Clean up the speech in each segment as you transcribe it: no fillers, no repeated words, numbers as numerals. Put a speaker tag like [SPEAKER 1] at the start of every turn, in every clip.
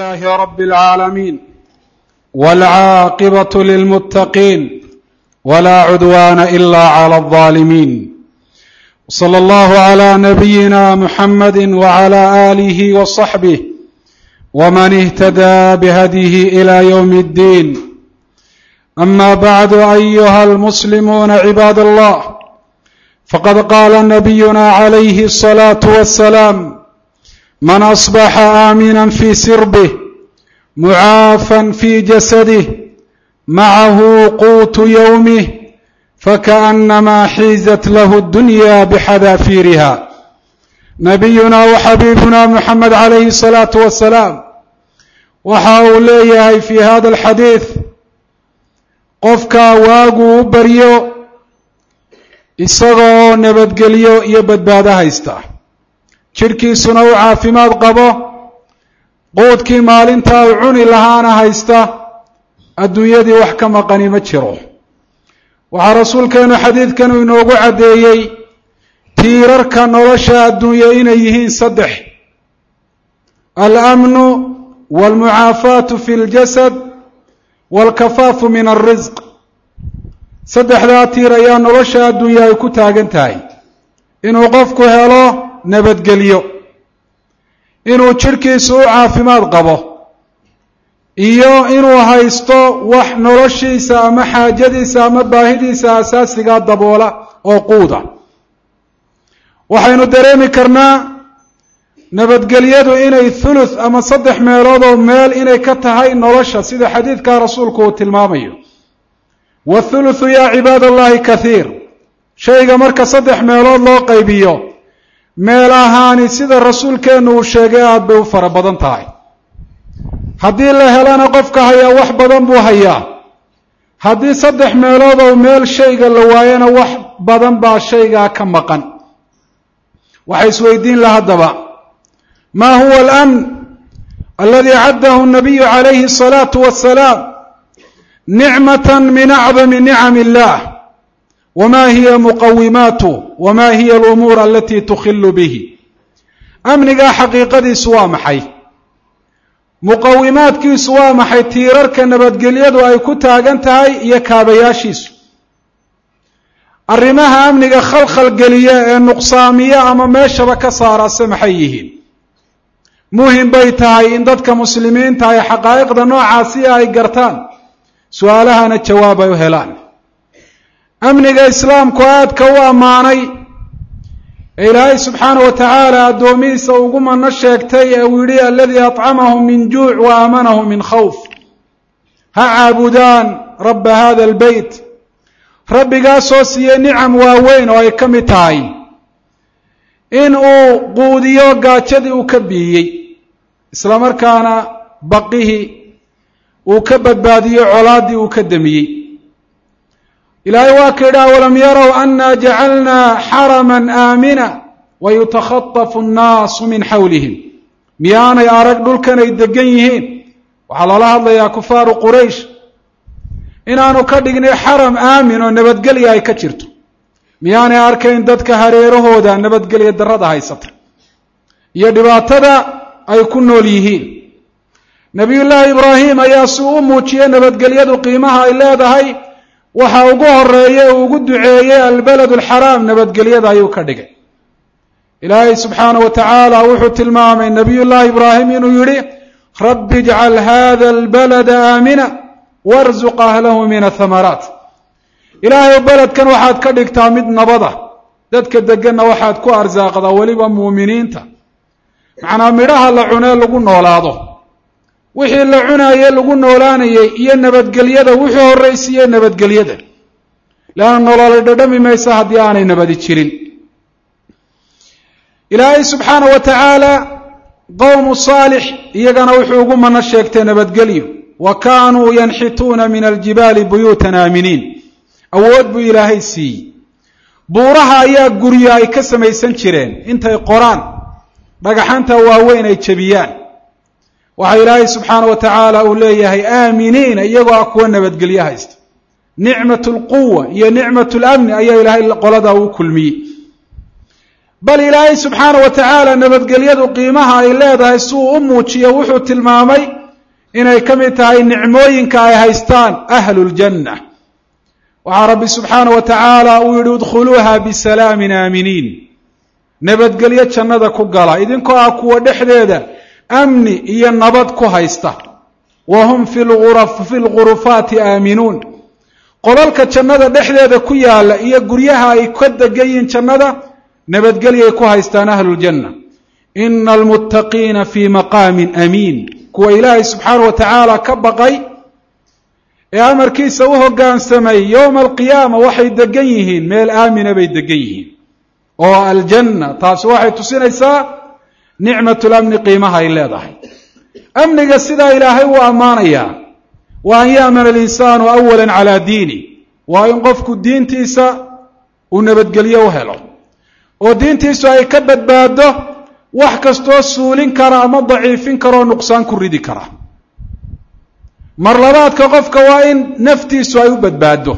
[SPEAKER 1] لله رب العالمين والعاقبة للمتقين ولا عدوان إلا على الظالمين. صلى الله على نبينا محمد وعلى آله وصحبه ومن اهتدى بهديه إلى يوم الدين. أما بعد، أيها المسلمون عباد الله، فقد قال نبينا عليه الصلاة والسلام: من أصبح آمنا في سربه معافا في جسده معه قوت يومه فكأنما حيزت له الدنيا بحذافيرها. نبينا وحبيبنا محمد عليه الصلاة والسلام waxa uu leeyahay في هذا الحديث qofka waagu u baryo isagoo nabadgelyo iyo badbaado haysta, jidhkiisuna uu caafimaad qabo, quudkii maalinta uu cuni lahaana haysta, adduunyadii wax ka maqani ma jiro. waxaa rasuulkeenu xadiidkan uu inoogu caddeeyey tiirarka nolosha adduunya inay yihiin saddex: al-amnu waalmucaafaatu fi ljasad waalkafaafu min alrisq. saddexdaa tiir ayaa nolosha adduunya ay ku taagan tahay: inuu qofku helo nabadgelyo, inuu jidhkiisu u caafimaad qabo, iyo inuu haysto wax noloshiisa ama xaajadiisa ama baahidiisa asaasigaa daboola oo quuda. waxaynu dareemi karnaa nabadgelyadu inay thuluth ama 3 meelood oo meel inay ka tahay nolosha, sida xadiidka rasuulku uu tilmaamayo. wathuluthu yaa cibaad allahi kathiir. shayga marka 3 meelood loo qaybiyo, meel ahaani sida rasuulkeennu uu sheegay aad bay u fara badan tahay. haddii la helana qofka hayaa wax badan buu hayaa. haddii 3 meelood oo meel shayga la waayana wax badan baa shaygaa ka maqan. waxay isweydiin laha haddaba: maa huwa alamn aladi caddahu nabiyu calayhi الصalaaةu wasalaam nicmatan min acdami nicam illah, wma hiya muqawimaatu wma hiya alumuur alati tukhilu bihi. amnigaa xaqiiqadiisu waa maxay? muqawimaadkiisu waa maxay? tiirarka nabadgelyadu ay ku taagan tahay iyo kaabayaashiisu. arrimaha amniga khalkhal geliya ee nuqsaamiya ama meeshaba ka saarase maxay yihiin? muhim bay tahay in dadka muslimiinta ay xaqaa'iqda noocaasi ay gartaan, su-aalahana jawaab ay u helaan. amniga islaamku aadka u ammaanay ee ilaahay subxaanahu wa tacaala addoomihiisa ugu mano sheegtay ee uu yidhi: aladii acamahum min juuc wa aamanahum min khawf. ha caabudaan rabba hada albeyt, rabbigaasoo siiyey nicam waaweyn oo ay ka mid tahay in uu quudiyo gaajadii uu ka biiyey, isla markaana baqihii uu ka badbaadiyo colaaddii uu ka damiyey. ilaahay waa ka yidhi: awalam yarow anna jacalnaa xaraman aamina wayutakhatafu annaasu min xawlihim. miyaanay arag dhulkan ay degan yihiin? waxaa loola hadlayaa kufaaru quraysh, inaanu ka dhignay xaram aamin oo nabadgelya ay ka jirto. miyaanay arkayn dadka hareerahooda nabadgelya darrada haysata iyo dhibaatada ay ku nool yihiin? nabiyullaahi ibraahim ayaa si u muujiyey nabadgelyadu qiimaha ay leedahay, waxa ugu horeeye uu ugu duceeyey albalad alxaraam, nabadgelyada ayuu ka dhigay. ilaahay subxaanahu wa tacaala wuxuu tilmaamay nabiyullaahi ibraahim inuu yidhi: rabbi ijcal hada albalada aamina warzuq ahlahu min athamaraat. ilaahay beledkan waxaad ka dhigtaa mid nabada, dadka deganna waxaad ku arsaaqdaa, weliba muuminiinta. macnaa midhaha la cunee lagu noolaado, wixii la cunaye lagu noolaanayay iyo nabadgelyada wuxuu horraysiiyey nabadgelyada, leanna nolola dhadhami maysa haddii aanay nabadi jirin. ilaahay subxaanahu wa tacaala qowmu saalix iyagana wuxuu ugu mano sheegtay nabadgelyo: wa kaanuu yanxituuna min aljibaali buyuutan aaminiin. awood buu ilaahay siiyey. buuraha ayaa guryo ay ka samaysan jireen intay qoraan, dhagaxanta waaweyn ay jebiyaan. waxaa ilaahay subxaana wa tacaala uu leeyahay aaminiina, iyagoo ah kuwa nabadgelyo haysta. nicmat lquwa iyo nicmat lamni ayaa ilaahay qoladaa uu kulmiyey. bal ilaahay subxaanahu wa tacaala nabadgelyadu qiimaha ay leedahay si uu u muujiyo wuxuu tilmaamay inay ka mid tahay nicmooyinka ay haystaan ahluljanna. waxaa rabbi subxaanahu wa tacaala uu yidhi udkhuluuha bisalaamin aaminiin, nabadgelyo jannada ku gala idinkoo ah kuwa dhexdeeda amni iyo nabad ku haysta. wa hum fi lgurufaati aaminuun, qolalka jannada dhexdeeda ku yaalla iyo guryaha ay ka degan yihiin jannada nabadgelyay ku haystaan ahluljanna. ina almuttaqiina fii maqaamin amiin, kuwa ilaahay subxaanahu wa tacaala ka baqay ee amarkiisa u hoggaansamay yowma alqiyaama waxay degan yihiin meel aamina bay degan yihiin oo aljanna. taasi waxay tusinaysaa nicmatulamni qiimaha ay leedahay. amniga sidaa ilaahay wuu ammaanayaa, wa an ya'mana alinsaanu awala calaa diini, waa in qofku diintiisa uu nabadgelyo u helo oo diintiisu ay ka badbaado wax kastoo suulin kara ama daciifin karaoo nuqsaan ku ridi kara. mar labaadka qofka waa in naftiisu ay u badbaado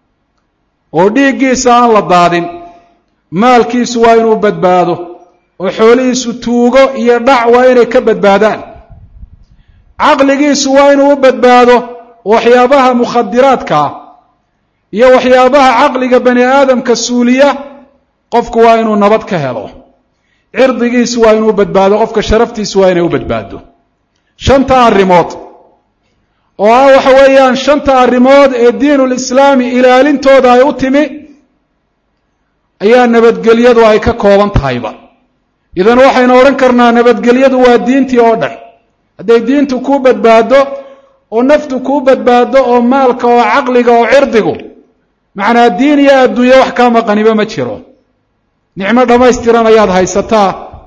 [SPEAKER 1] oo dhiiggiisa aan la daadin, maalkiisu waa inuu badbaado oo xoolihiisu tuugo iyo dhac waa inay ka badbaadaan, caqligiisu waa inuu u badbaado waxyaabaha mukhadiraadka ah iyo waxyaabaha caqliga bani aadamka suuliya qofku waa inuu nabad ka helo, cirdigiisu waa inuu badbaado, qofka sharaftiisu waa inay u badbaado. shanta arrimood oo ah waxa weeyaan shanta arrimood ee diinulislaami ilaalintooda ay u timi ayaa nabadgelyadu ay ka kooban tahayba. idan waxaynu odhan karnaa nabadgelyadu waa diintii oo dhan. hadday diintu kuu badbaado oo naftu kuu badbaado oo maalka oo caqliga oo cirdigu, macnaa diin iyo adduunye wax kaa maqaniba ma jiro, nicmo dhammaystiran ayaad haysataa.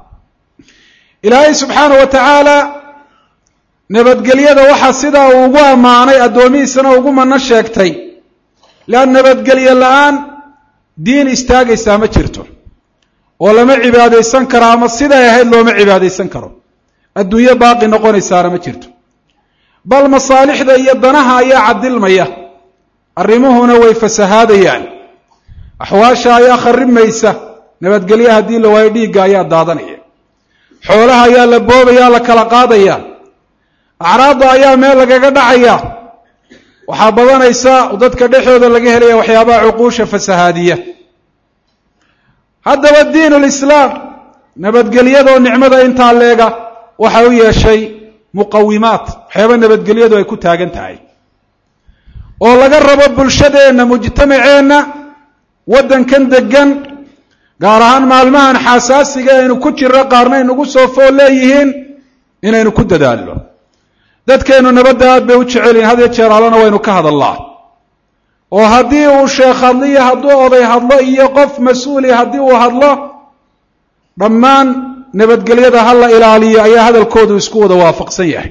[SPEAKER 1] ilaahay subxaanahu wa tacaala nabadgelyada waxaa sidaa uu ugu ammaanay addoomihiisana ugu manno sheegtay, leanna nabadgelye la-aan diin istaagaysaa ma jirto oo lama cibaadaysan karo ama siday ahayd looma cibaadaysan karo, adduunyo baaqi noqonaysaana ma jirto. bal masaalixda iyo danaha ayaa cadilmaya, arrimuhuna way fasahaadayaan, axwaasha ayaa kharibmaysa, nabadgelye haddii la waayo dhiigga ayaa daadanaya, xoolaha ayaa la boobaya, la kala qaadaya, acraadda ayaa meel lagaga dhacaya, waxaa badanaysa dadka dhexdooda laga helaya waxyaabaha cuquusha fasahaadiya. haddaba diinulislaam nabadgelyadoo nicmada intaa leega waxa u yeeshay muqawimaat, waxyaaba nabadgelyadu ay ku taagan tahay oo laga rabo bulshadeenna, mujtamaceenna, waddankan degan, gaar ahaan maalmahan xasaasiga aynu ku jirro qaarna aynugu soo fool leeyihiin inaynu ku dadaalno. dadkeennu nabadda aad bay u jecel yihin, had iyo jeer allana waynu ka hadallaa oo haddii uu sheekh hadlo iyo hadduu oday hadlo iyo qof mas-uuli haddii uu hadlo, dhammaan nabadgelyada ha la ilaaliyo ayaa hadalkoodu isku wada waafaqsan yahay.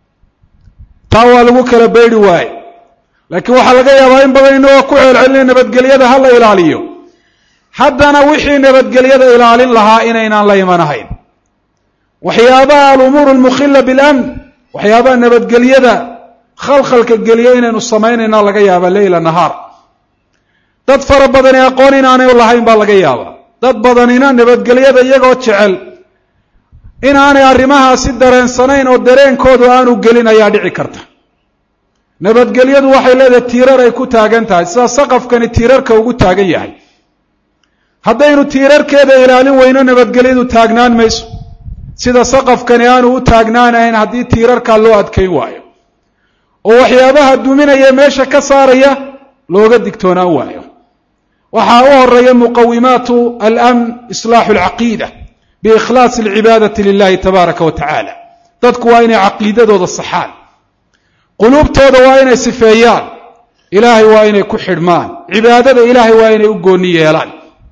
[SPEAKER 1] taa waa lagu kala beydhi waaye, laakiin waxaa laga yaabaa in badan inagoo ku celcelinay nabadgelyada ha la ilaaliyo, haddana wixii nabadgelyada ilaalin lahaa inaynaan la imanahayn. waxyaabaha alumuur almukhila bilamn, waxyaabaha nabadgelyada khalkhalka geliya inaynu samaynayna laga yaabaa leyla nahaar. dad fara badani aqoon inaanay lahayn baa laga yaabaa, dad badanina nabadgelyada iyagoo jecel inaanay arrimahaasi dareensanayn oo dareenkoodu aanu gelin ayaa dhici karta. nabadgelyadu waxay leedahay tiirar ay ku taagan tahay, sida saqafkani tiirarka ugu taagan yahay. haddaynu tiirarkeeda ilaalin weyno nabadgelyadu taagnaan mayso, sida saqafkani aanu u taagnaanahayn haddii tiirarkaa loo adkayn waayo oo waxyaabaha duminaya meesha ka saaraya looga digtoonaan waayo. waxaa u horeeya muqawimaatu alamn islaaxu alcaqiida biikhlaasi alcibaadati lilahi tabaaraka wa tacaala. dadku waa inay caqiidadooda saxaan, quluubtooda waa inay sifeeyaan, ilaahay waa inay ku xidhmaan, cibaadada ilaahay waa inay u gooni yeelaan.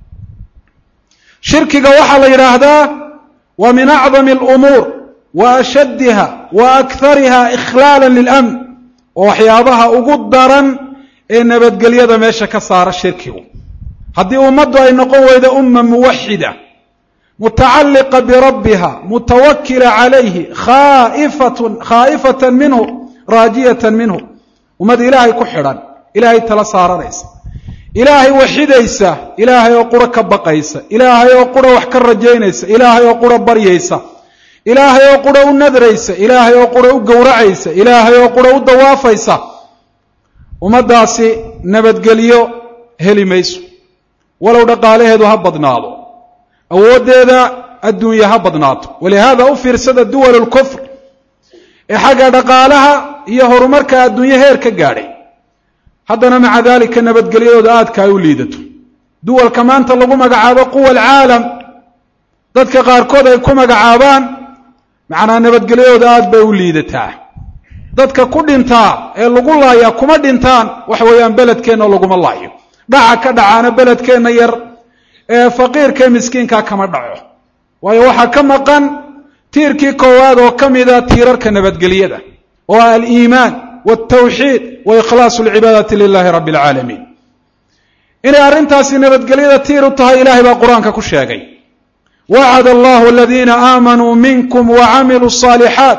[SPEAKER 1] shirkiga waxaa la yidhaahdaa wa min acdami alumuur wa ashaddiha wa akhariha ikhlaala lilamn, oo waxyaabaha ugu daran ee nabadgelyada meesha ka saara shirkigu. haddii ummaddu ay noqon weydo umma muwaxida mutacalliqa birabbiha mutawakila calayhi khaa'ifatan minhu raajiyatan minhu, ummad ilaahay ku xidhan, ilaahay tala saaranaysa, ilaahay waxidaysa, ilaahay oo qura ka baqaysa, ilaahay oo qura wax ka rajaynaysa, ilaahay oo qura baryaysa, ilaahay oo qura u nadraysa, ilaahay oo qura u gowracaysa, ilaahay oo qura u dawaafaysa, ummaddaasi nabadgelyo heli mayso walow dhaqaalaheedu ha badnaado, awooddeeda adduunya ha badnaato. walihaada u fiirsada duwal lkufr ee xagga dhaqaalaha iyo horumarka adduunye heer ka gaadhay, haddana maca daalika nabadgelyadooda aadka ay u liidato. duwalka maanta lagu magacaabo quwa alcaalam, dadka qaarkood ay ku magacaabaan, macnaa nabadgelyadooda aad bay u liidataa. dadka ku dhintaa ee lagu laayaa kuma dhintaan waxa weeyaan beledkeenna laguma laayo, dhaca ka dhacaana beledkeenna yar ee faqiirka ee miskiinkaa kama dhaco, waayo waxaa ka maqan tiirkii koowaad oo ka mida tiirarka nabadgelyada, oo aliimaan waaltawxiid wa ikhlaasu alcibaadati lilahi rabbi alcaalamiin. inay arrintaasi nabadgelyada tiir u tahay ilaahay baa qur-aanka ku sheegay. wacada allahu aladiina aamanuu minkum wacamiluu الصaalixaat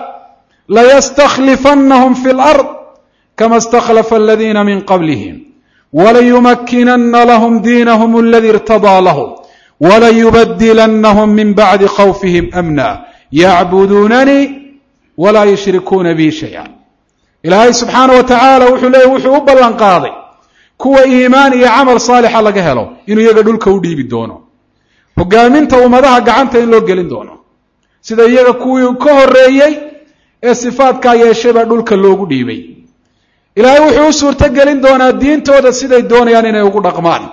[SPEAKER 1] layastakhlifannahum fi lard kama istakhlafa aladiina min qablihim walayumakkinanna lahum diinahum aladi irtadaa lahum walayubadilannahum min bacdi khawfihim amna yacbuduunanii walaa yushrikuuna bi shaya. ilaahay subxaana wa tacaala wuxuu leeyay wuxuu u ballan qaaday kuwa iimaan iyo camal saalixa laga helo inuu iyaga dhulka u dhiibi doono, hogaaminta ummadaha gacanta in loo gelin doono, sida iyaga kuwii ka horeeyey ee sifaadkaa yeeshay baa dhulka loogu dhiibay. ilaahay wuxuu u suurto gelin doonaa diintooda siday doonayaan inay ugu dhaqmaan.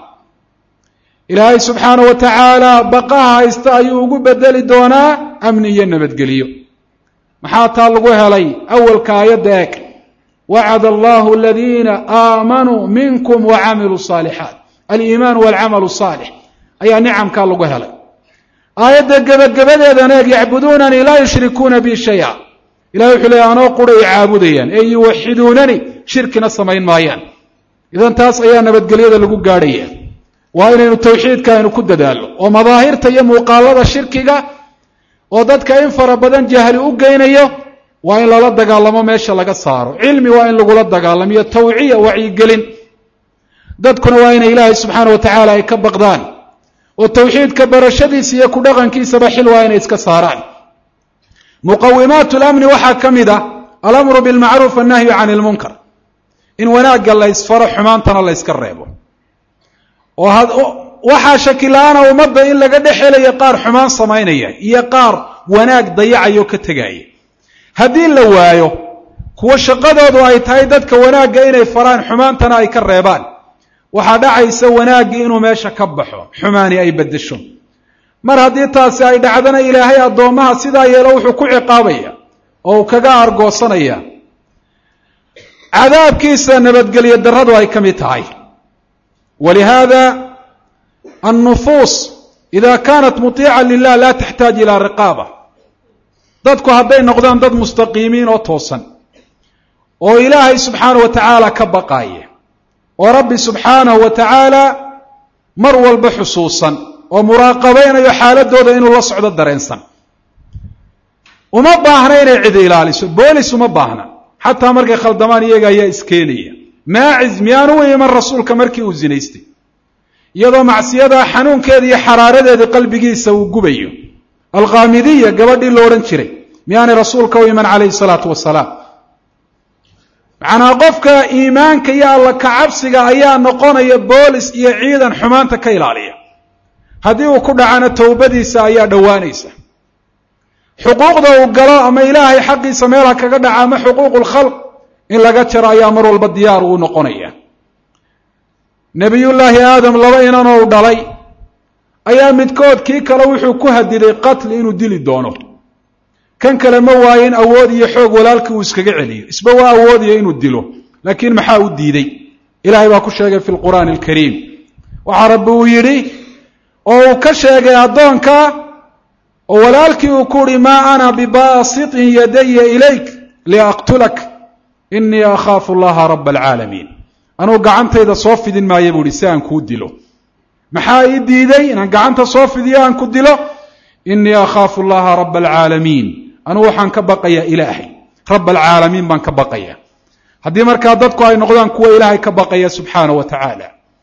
[SPEAKER 1] ilaahay subxaana wa tacaala baqaha haysta ayuu ugu bedeli doonaa amni iyo nabadgelyo. maxaa taa lagu helay? awalka aayadda eeg, wacada allahu aladiina aamanuu minkum wacamiluu الصaalixaat, aliimaan walcamalu الصaalix ayaa nicamkaa lagu helay. aayadda gebagabadeedan eeg, yacbuduunanii laa yushrikuuna bi shaya, ilahay wuxuu leeya anoo qura ay caabudayaan ee yuwaxiduunani, shirkina samayn maayaan. idan taas ayaa nabadgelyada lagu gaadhaya. waa inaynu tawxiidka aynu ku dadaalno, oo madaahirta iyo muuqaalada shirkiga oo dadka in fara badan jahli u geynayo waa in lala dagaalamo, meesha laga saaro. cilmi waa in lagula dagaalamiyo, tawciya, wacyigelin. dadkuna waa inay ilaahay subxaana wa tacaala ay ka baqdaan, oo tawxiidka barashadiisa iyo ku dhaqankiisaba xil waa inay iska saaraan. muqawimaat lamni waxaa ka mid ah alamru bilmacruuf annahyu can ilmunkar, in wanaagga la ysfaro, xumaantana la yska reebo. oo waxaa shakila-aana ummadda in laga dhex helayo qaar xumaan samaynaya iyo qaar wanaag dayacayoo ka tegaya. haddii la waayo kuwa shaqadoodu ay tahay dadka wanaagga inay faraan, xumaantana ay ka reebaan, waxaa dhacaysa wanaaggii inuu meesha ka baxo, xumaani ay beddesho. mar haddii taasi ay dhacdana ilaahay addoommaha sidaa yeelo wuxuu ku ciqaabaya oo uu kaga argoosanaya. cadaabkiisa nabadgelyo darradu ay ka mid tahay. walihaada annufuus ida kaanat mutiica lilah laa taxtaaj ilaa riqaaba, dadku hadday noqdaan dad mustaqiimiin oo toosan oo ilaahay subxaanahu wa tacaala ka baqaaya, oo rabbi subxaanahu wa tacaala mar walba xusuusan oo muraaqabaynayo xaaladooda inuu la socdo dareensan, uma baahna inay cidi ilaaliso. boolis uma baahna, xataa markay khaldamaan iyaga ayaa iskeenaya. maaciz miyaanu u iman rasuulka markii uu zinaystay iyadoo macsiyada xanuunkeeda iyo xaraaradeeda qalbigiisa uu gubayo? alqaamidiya gabadhii lo odhan jiray miyaanay rasuulka u iman calayhi salaatu wasalaam? macnaa qofka iimaanka iyo alla kacabsiga ayaa noqonaya boolis iyo ciidan xumaanta ka ilaaliya. haddii uu ku dhacana towbadiisa ayaa dhowaanaysa. xuquuqda uu galo ama ilaahay xaqiisa meelha kaga dhaca ama xuquuqu lkhalq in laga jaro ayaa mar walba diyaar uu noqonaya. nebiyullaahi aadam laba inanoo u dhalay ayaa midkood kii kale wuxuu ku hadiday qatli inuu dili doono. kan kale ma waayin awood iyo xoog walaalkii uu iskaga celiyo, isba waa awoodiyo inuu dilo, laakiin maxaa u diiday? ilaahay baa ku sheegay fi lqur'aani alkariim. waxaa rabbi uu yidhi oo uu ka sheegay addoonka oo walaalkii uu ku uhi maa ana bibaasitin yadaya ilayk liaqtulak inii akhaafu allaha raba alcaalamiin, anuu gacantayda soo fidin maayo buu ihi si aan kuu dilo. maxaa ii diiday inaan gacanta soo fidiyo aan ku dilo? inii akhaafu allaha raba alcaalamiin, anuu waxaan ka baqayaa ilaahay raba alcaalamiin baan ka baqaya. haddii markaa dadku ay noqdaan kuwa ilaahay ka baqaya subxaana wa tacaala,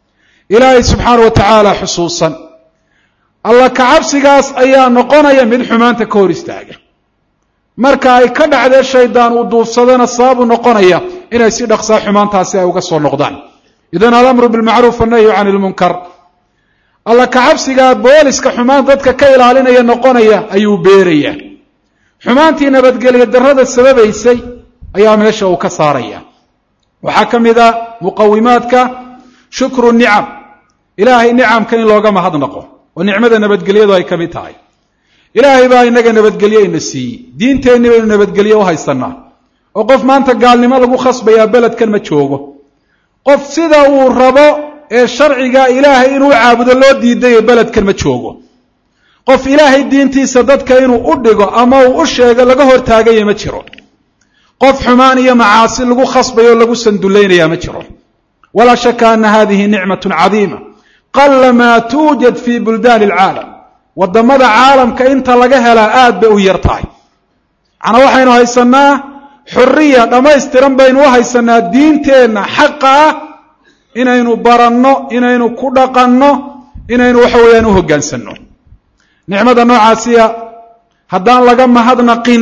[SPEAKER 1] ilaahay subxaana wa tacaala xusuusan alla kacabsigaas ayaa noqonaya mid xumaanta ka hor istaaga marka ay ka dhacdee shaydaan uu duufsadana sababu noqonaya inay si dhaqsaa xumaantaasi ay uga soo noqdaan idan alamru bilmacruuf annahyu can ilmunkar alla kacabsigaa booliska xumaan dadka ka ilaalinaya noqonaya ayuu beeraya xumaantii nabadgelyo darrada sababaysay ayaa meesha uu ka saaraya waxaa ka mid a muqawimaadka shukru nicam ilaahay nicamka in looga mahadnaqo oo nicmada nabadgelyadu ay ka mid tahay ilaahay baa inaga nabadgelye ina siiyey diinteenni baynu nabadgelye u haysanaa oo qof maanta gaalnimo lagu khasbayaa beledkan ma joogo qof sida uu rabo ee sharciga ilaahay inuu caabudo loo diidayo beledkan ma joogo qof ilaahay diintiisa dadka inuu u dhigo ama uu u sheego laga hortaagaya ma jiro qof xumaan iyo macaasi lagu khasbayo o lagu sandullaynaya ma jiro walaa shaka ana hadihi nicmatun cadiima qala maa tuujad fii buldaani alcaalam waddamada caalamka inta laga helaa aad bay u yar tahay macnaa waxaynu haysanaa xuriya dhammaystiran baynu u haysanaa diinteenna xaqa ah inaynu baranno inaynu ku dhaqanno inaynu waxa weeyaan u hoggaansanno nicmada noocaasiya haddaan laga mahadnaqin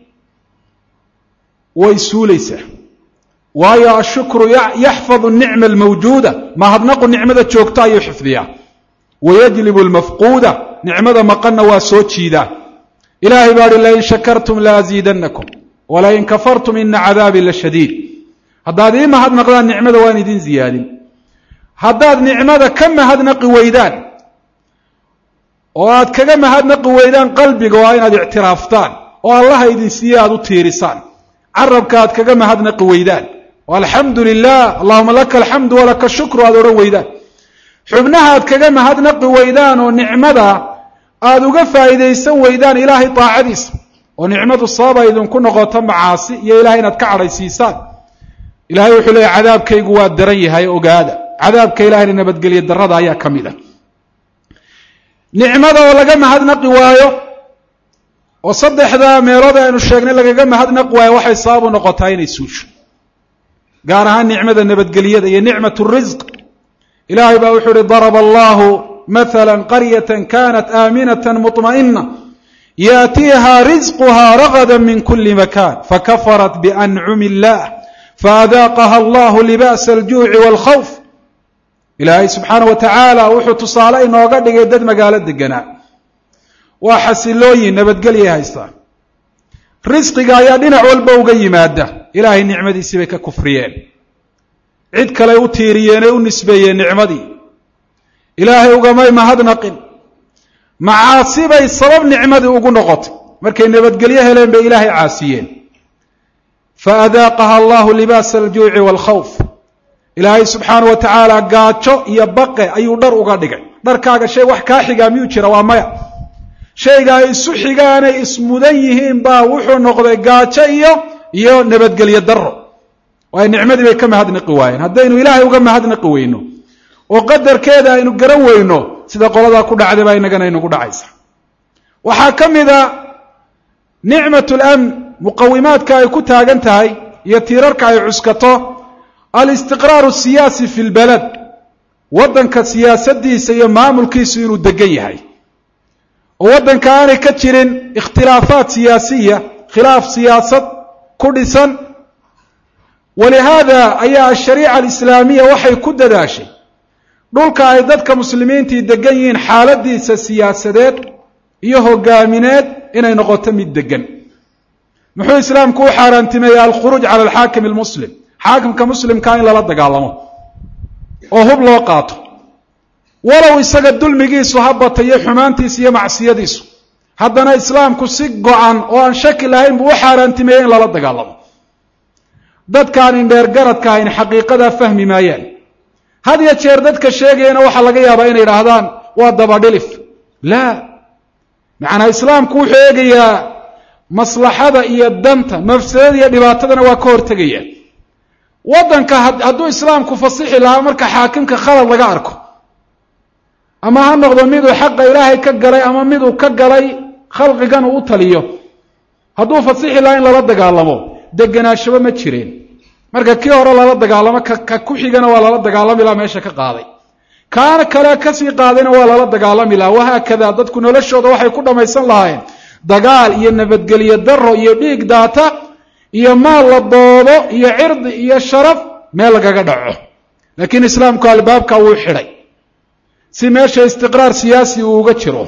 [SPEAKER 1] way suulaysaa waayo ashukru yaxfadu nicma almawjuuda mahadnaqu nicmada joogta ayuu xifdiyaa wayajlibu almafquuda nicmada maqanna waa soo jiidaa ilaahay baa hi lain shakartum laaziidannakum walain kafartum ina cadaabii la shadiid haddaad ii mahadnaqdaan nicmada waan idin ziyaadin haddaad nicmada ka mahadnaqi weydaan oo aad kaga mahadnaqi weydaan qalbiga waa inaad ictiraaftaan oo allaha idin siiye aad u tiirisaan carabka aad kaga mahadnaqi weydaan oo alxamdu lilah allahuma laka alxamdu walaka shukru aad odhan weydaan xubnaha aad kaga mahadnaqi weydaan oo nicmada aad uga faa'iidaysan weydaan ilaahay daacadiisa oo nicmadu sababa idinku noqoto macaasi iyo ilahay inaad ka cadhaysiisaan ilahay wuxuu leeyahy cadaabkaygu waa daran yahay ogaada cadaabka ilahayna nabadgelye darrada ayaa ka mid ah nicmada oo laga mahadnaqi waayo oo saddexda meelood aynu sheegnay lagaga mahadnaqi waayo waxay sabab u noqotaa inay suusho gaar ahaan nicmada nabadgelyada iyo nicmat risq ilaahay baa wuxuu uhi daraba allahu maala qaryatan kanat aaminata muطma'ina yaatiiha risquha ragada min kuli makan fakafarat biancumi illah faadaaqaha allahu libaasa aljuuci wاlkhawf ilaahay subxaanah wa tacaala wuxuu tusaale inooga dhigay dad magaalo deganaa waa xasilooyin nabadgelyay haystaan risqiga ayaa dhinac walba uga yimaada ilaahay nicmadiisii bay ka kufriyeen cid kaley u tiiriyeenay u nisbeeyeen nicmadii ilaahay ugamay mahadnaqin macaasi bay sabab nicmadii ugu noqotay markay nabadgelyo heleen bay ilaahay caasiyeen faadaaqaha allahu libaasa aljuuci waalkhawf ilaahay subxaana wa tacaala gaajo iyo baqe ayuu dhar uga dhigay dharkaaga shay wax kaa xigaa miyuu jira waa maya shayga ay isu xigaanay ismudan yihiin baa wuxuu noqday gaajo iyo nabadgelyo darro waayo nicmadii bay ka mahadnaqi waayeen haddaynu ilaahay uga mahadnaqi weyno oo qadarkeeda aynu garan weyno sida qoladaa ku dhacday baa inagana inagu dhacaysa waxaa ka mid a nicmat lamn muqawimaadka ay ku taagan tahay iyo tiirarka ay cuskato alistiqraaru siyaasi fi lbalad waddanka siyaasadiisa iyo maamulkiisu inuu degan yahay oo waddanka aanay ka jirin ikhtilaafaat siyaasiya khilaaf siyaasad ku dhisan walihaada ayaa ashariica alislaamiya waxay ku dadaashay dhulka ay dadka muslimiintii degan yihiin xaaladiisa siyaasadeed iyo hogaamineed inay noqoto mid degan muxuu islaamku u xaaraantimeeyey alkhuruuj cala alxaakim almuslim xaakimka muslimkaa in lala dagaalamo oo hub loo qaato walow isaga dulmigiisu ha batayo xumaantiisa iyo macsiyadiisu haddana islaamku si go-an oo aan shaki lahayn buu u xaaraantimeeyey in lala dagaalamo dadkaan indheer garadka ahayn xaqiiqadaa fahmi maayaan had ya jeer dadka sheegayana waxaa laga yaabaa inay idhaahdaan waa dabadhilif laa macnaa islaamku wuxuu eegayaa maslaxada iyo danta mafsadada iyo dhibaatadana waa ka hortegaya waddanka hadduu islaamku fasixi lahaa marka xaakimka khalad laga arko ama ha noqdo miduu xaqa ilaahay ka galay ama miduu ka galay khalqigan uu u taliyo hadduu fasixi lahaa in lala dagaalamo deganaashaba ma jireen marka kii hore lala dagaalamo ka ku xigana waa lala dagaalami laha meesha ka qaaday kaana kale kasii qaadayna waa lala dagaalami lahaa. wahaakada dadku noloshooda waxay ku dhammaysan lahaayeen dagaal iyo nabadgelyo daro iyo dhiig daata iyo maal la boobo iyo cirdi iyo sharaf meel lagaga dhaco. laakiin islaamku albaabka wuu xidhay si meesha istiqraar siyaasi uu uga jiro.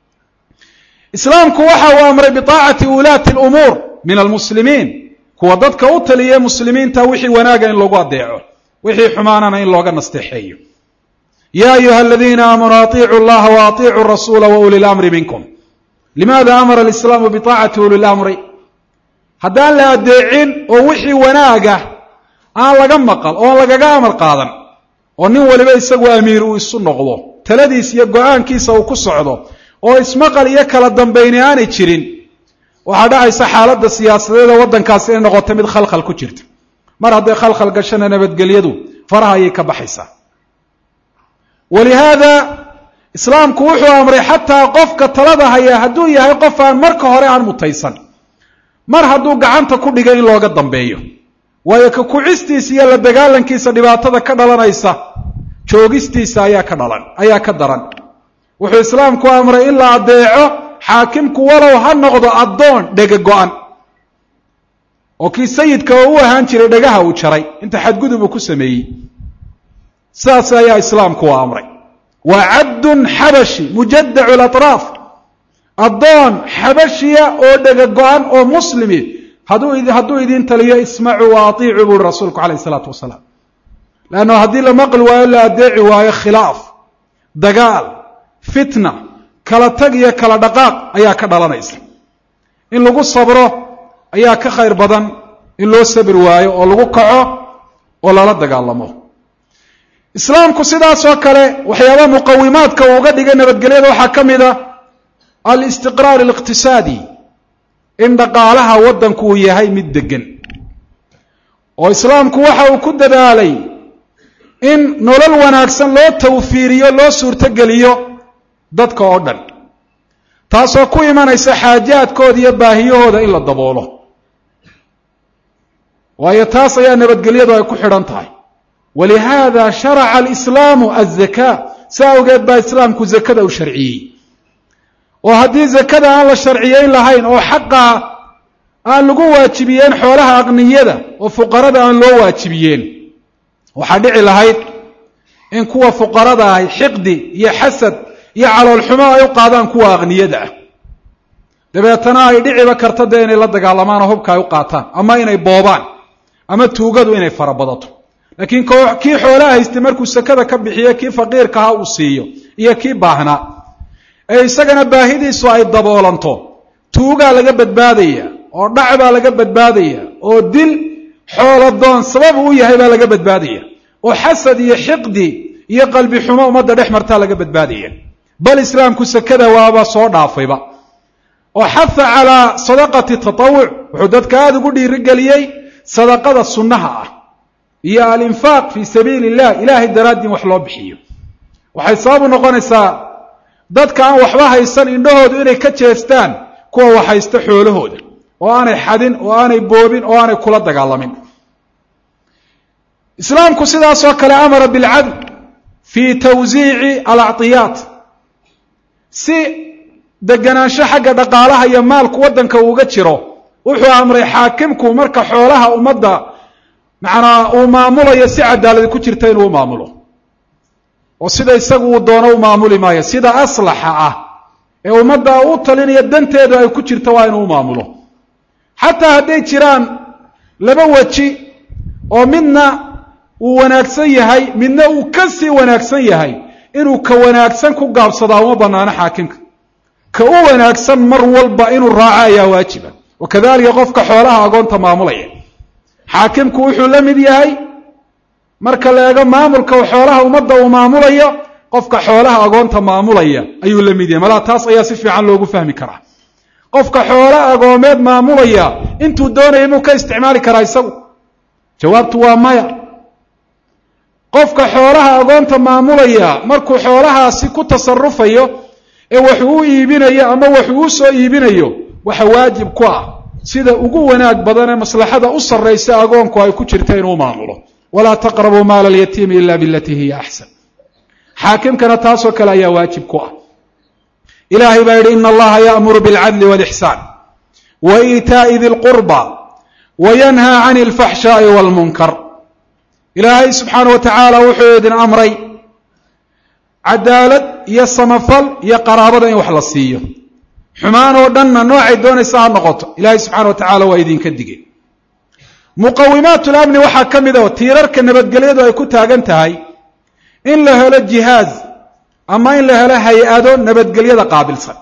[SPEAKER 1] islaamku waxa uu amray bitaacati ulaati alumuur min almuslimiin, kuwa dadka u taliya muslimiinta wixii wanaaga in lagu adeeco, wixii xumaanana in looga nasteexeeyo. ya ayuha aladiina aamanuu atiicu allaha wa atiicu rasuula wa uli lamri minkum. limaada amara alislaamu bitaacati uli lamri? haddaan la adeecin oo wixii wanaaga aan laga maqal oon lagaga amar qaadan, oo nin waliba isagu amiir uu isu noqdo, taladiis iyo go-aankiisa uu ku socdo, oo ismaqal iyo kala dambayni aanay jirin, waxaa dhacaysa xaaladda siyaasadeeda waddankaasi inay noqoto mid khalkhal ku jirta. mar hadday khalkhal gashana nabadgelyadu faraha ayay ka baxaysaa. walihaada islaamku wuxuu amray xataa qofka talada haya hadduu yahay qof aan marka hore aan mutaysan, mar hadduu gacanta ku dhiga in looga dambeeyo, waayo ka kucistiisa iyo la dagaalankiisa dhibaatada ka dhalanaysa joogistiisa ayaa ka daran. wuxuu islaamku amray in la adeeco xaakimku walow ha noqdo addoon dhega go-an, oo kii sayidka oo u ahaan jiray dhagaha uu jaray inta xadgudub uu ku sameeyey. sidaas ayaa islaamku u amray. waa cabdun xabashi mujadacu latraaf, addoon xabashiya oo dhega go-an oo muslimi hadduu idin taliyo ismacuu wa atiicuu buuri rasuulku calayh isalaatu wasalaam. leanno haddii la maqli waayo la adeeci waayo khilaaf, dagaal, fitna, kala tag iyo kala dhaqaaq ayaa ka dhalanaysa. in lagu sabro ayaa ka khayr badan in loo sabri waayo oo lagu kaco oo lala dagaalamo. islaamku sidaasoo kale waxyaaba muqawimaadka uu uga dhigay nabadgelyada waxaa ka mid a alistiqraar aliqtisaadi, in dhaqaalaha waddanku uu yahay mid degan. oo islaamku waxa uu ku dadaalay in nolol wanaagsan loo tawfiiriyo, loo suurtogeliyo dadka oo dhan, taasoo ku imanaysa xaajaadkooda iyo baahiyahooda in la daboolo. waayo taas ayaa nabadgelyadu ay ku xidhan tahay. walihaada sharaca alislaamu azakaa, saa awgeed baa islaamku zakada u sharciyey. oo haddii zakada aan la sharciyeyn lahayn oo xaqa aan lagu waajibiyeen xoolaha aqniyada oo fuqarada aan loo waajibiyeen, waxaa dhici lahayd in kuwa fuqarada ahay xiqdi iyo xasad iyo caloolxumo ay u qaadaan kuwa aqniyada ah, dabeetana ay dhiciba karta dee inay la dagaalamaan oo hubka ay u qaataan, ama inay boobaan, ama tuugadu inay farabadato. laakiin kii xoolaha haystay markuu sakada ka bixiyo kii faqiirkaha uu siiyo iyo kii baahnaa, ee isagana baahidiisu ay daboolanto, tuugaa laga badbaadaya oo dhac baa laga badbaadaya oo dil xooladoon sabab u yahay baa laga badbaadaya, oo xasad iyo xiqdi iyo qalbi xumo ummadda dhex martaa laga badbaadaya. bal islaamku sakada waaba soo dhaafayba, oo xaha calaa sadaqati tatawuc, wuxuu dadka aada ugu dhiirigeliyey sadaqada sunnaha ah iyo alinfaaq fii sabiili illah, ilaahay daraaddii in wax loo bixiyo. waxay sabab u noqonaysaa dadka aan waxba haysan indhahoodu inay ka jeestaan kuwa wax haysta xoolahooda, oo aanay xadin, oo aanay boobin, oo aanay kula dagaalamin. islaamku sidaasoo kale amara bilcadl fii tawsiici alactiyaat, si deganaansho xagga dhaqaalaha iyo maalku waddanka uuga jiro. wuxuu amray xaakimku marka xoolaha ummadda macnaa uu maamulayo si cadaaladi ku jirta inuu u maamulo, oo sida isagu uu doono u maamuli maayo, sida aslaxa ah ee ummadda u talinaya danteedu ay ku jirto waa inuu u maamulo. xataa hadday jiraan laba weji oo midna uu wanaagsan yahay midna uu ka sii wanaagsan yahay, inuu ka wanaagsan ku gaabsadaa uma banaano xaakimka. ka u wanaagsan mar walba inuu raaco ayaa waajiba. wakadalika qofka xoolaha agoonta maamulaya, xaakimku wuxuu la mid yahay marka la eego maamulka xoolaha ummadda uu maamulayo, qofka xoolaha agoonta maamulaya ayuu la mid yahay. malaa taas ayaa si fiican loogu fahmi karaa. qofka xoolo agoomeed maamulaya intuu doonaya inuu ka isticmaali karaa isagu? jawaabtu waa maya. qofka xoolaha agoonta maamulaya markuu xoolahaasi ku tasarufayo ee wax uu iibinayo ama wax uu soo iibinayo, waxa waajib ku ah sida ugu wanaag badan ee maslaxada u sarraysa agoonku ay ku jirta inuu maamulo. walaa taqrabuu maala alyatiimi ila bilatii hiya axsan. xaakimkana taasoo kale ayaa waajib ku ah. ilaahay baa yidhi ina allaha ya'muru bilcadli wاlixsaan wa iitaa'i di lqurba wa yanhaa can اlfaxshaa'i wاlmunkar. ilaahay subxaana wa tacaala wuxuu idin amray cadaalad iyo samafal iyo qaraabada in wax la siiyo. xumaan oo dhanna noocay doonaysa ha noqoto ilaahay subxaana wa tacaala waa idinka digay. muqawimaat lamni waxaa ka mid a tiirarka nabadgelyadu ay ku taagan tahay in la helo jihaaz ama in la helo hay-ado nabadgelyada qaabilsan.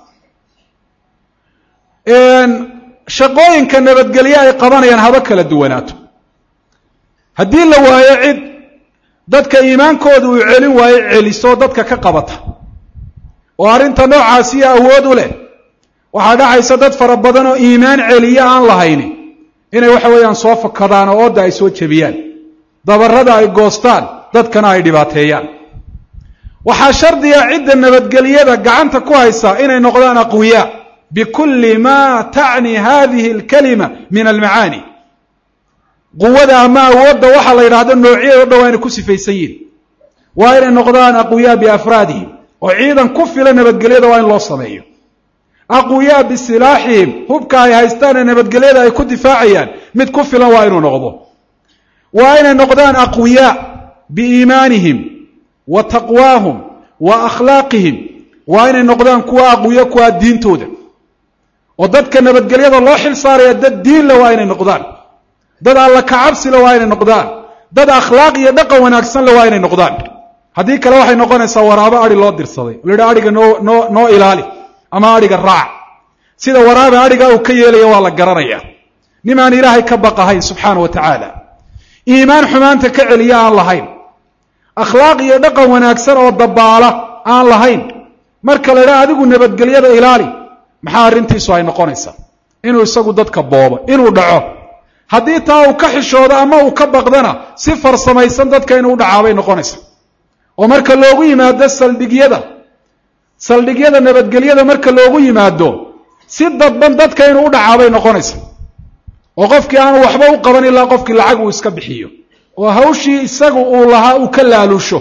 [SPEAKER 1] shaqooyinka nabadgelye ay qabanayaan haba kala duwanaato. haddii la waayo cid dadka iimaankooda uu celin waayo celiso dadka ka qabata oo arrinta noocaasiyo awood u leh, waxaa dhacaysa dad fara badan oo iimaan celiye aan lahayni inay waxa weeyaan soo fakadaan oo oodda ay soo jebiyaan, dabarrada ay goostaan, dadkana ay dhibaateeyaan. waxaa shardiga cidda nabadgelyada gacanta ku haysa inay noqdaan aqwiyaa bikulli ma tacni hadihi alkalima min almacaani. quwada ama awoodda waxaa la yidhaahdo noocyadeeda o dhan waa inay ku sifaysan yihin. waa inay noqdaan aqwiyaa biafraadihim, oo ciidan ku fila nabadgelyada waa in loo sameeyo. aqwiyaa bisilaaxihim, hubka ay haystaan ee nabadgelyada ay ku difaacayaan mid ku filan waa inuu noqdo. waa inay noqdaan aqwiyaa biiimaanihim wa taqwaahum wa akhlaaqihim, waa inay noqdaan kuwa aqwiya kuwa diintooda. oo dadka nabadgelyada loo xil saaraya dad diin le waa inay noqdaan, dad alla kacabsi le waa inay noqdaan, dad akhlaaq iyo dhaqan wanaagsan le waa inay noqdaan. haddii kale waxay noqonaysaa waraabo adhi loo dirsaday la yidhi adhiga noo ilaali ama adhiga raac. sida waraabe adhiga uu ka yeelaya waa la garanaya. nimaan ilaahay ka baqahayn subxaana wa tacaala, iimaan xumaanta ka celiya aan lahayn, akhlaaq iyo dhaqan wanaagsan oo dabaala aan lahayn, marka la yidhaha adigu nabadgelyada ilaali, maxaa arrintiisu ay noqonaysaa? inuu isagu dadka boobo, inuu dhaco. haddii taa uu ka xishoodo ama uu ka baqdana si farsamaysan dadka inuu dhacaabay noqonaysaa. oo marka loogu yimaado saldhigyada nabadgelyada marka loogu yimaado si dadban dadka inuu u dhacaabay noqonaysaa. oo qofkii aanu waxba u qaban ilaa qofkii lacag uu iska bixiyo oo hawshii isagu uu lahaa uu ka laalusho.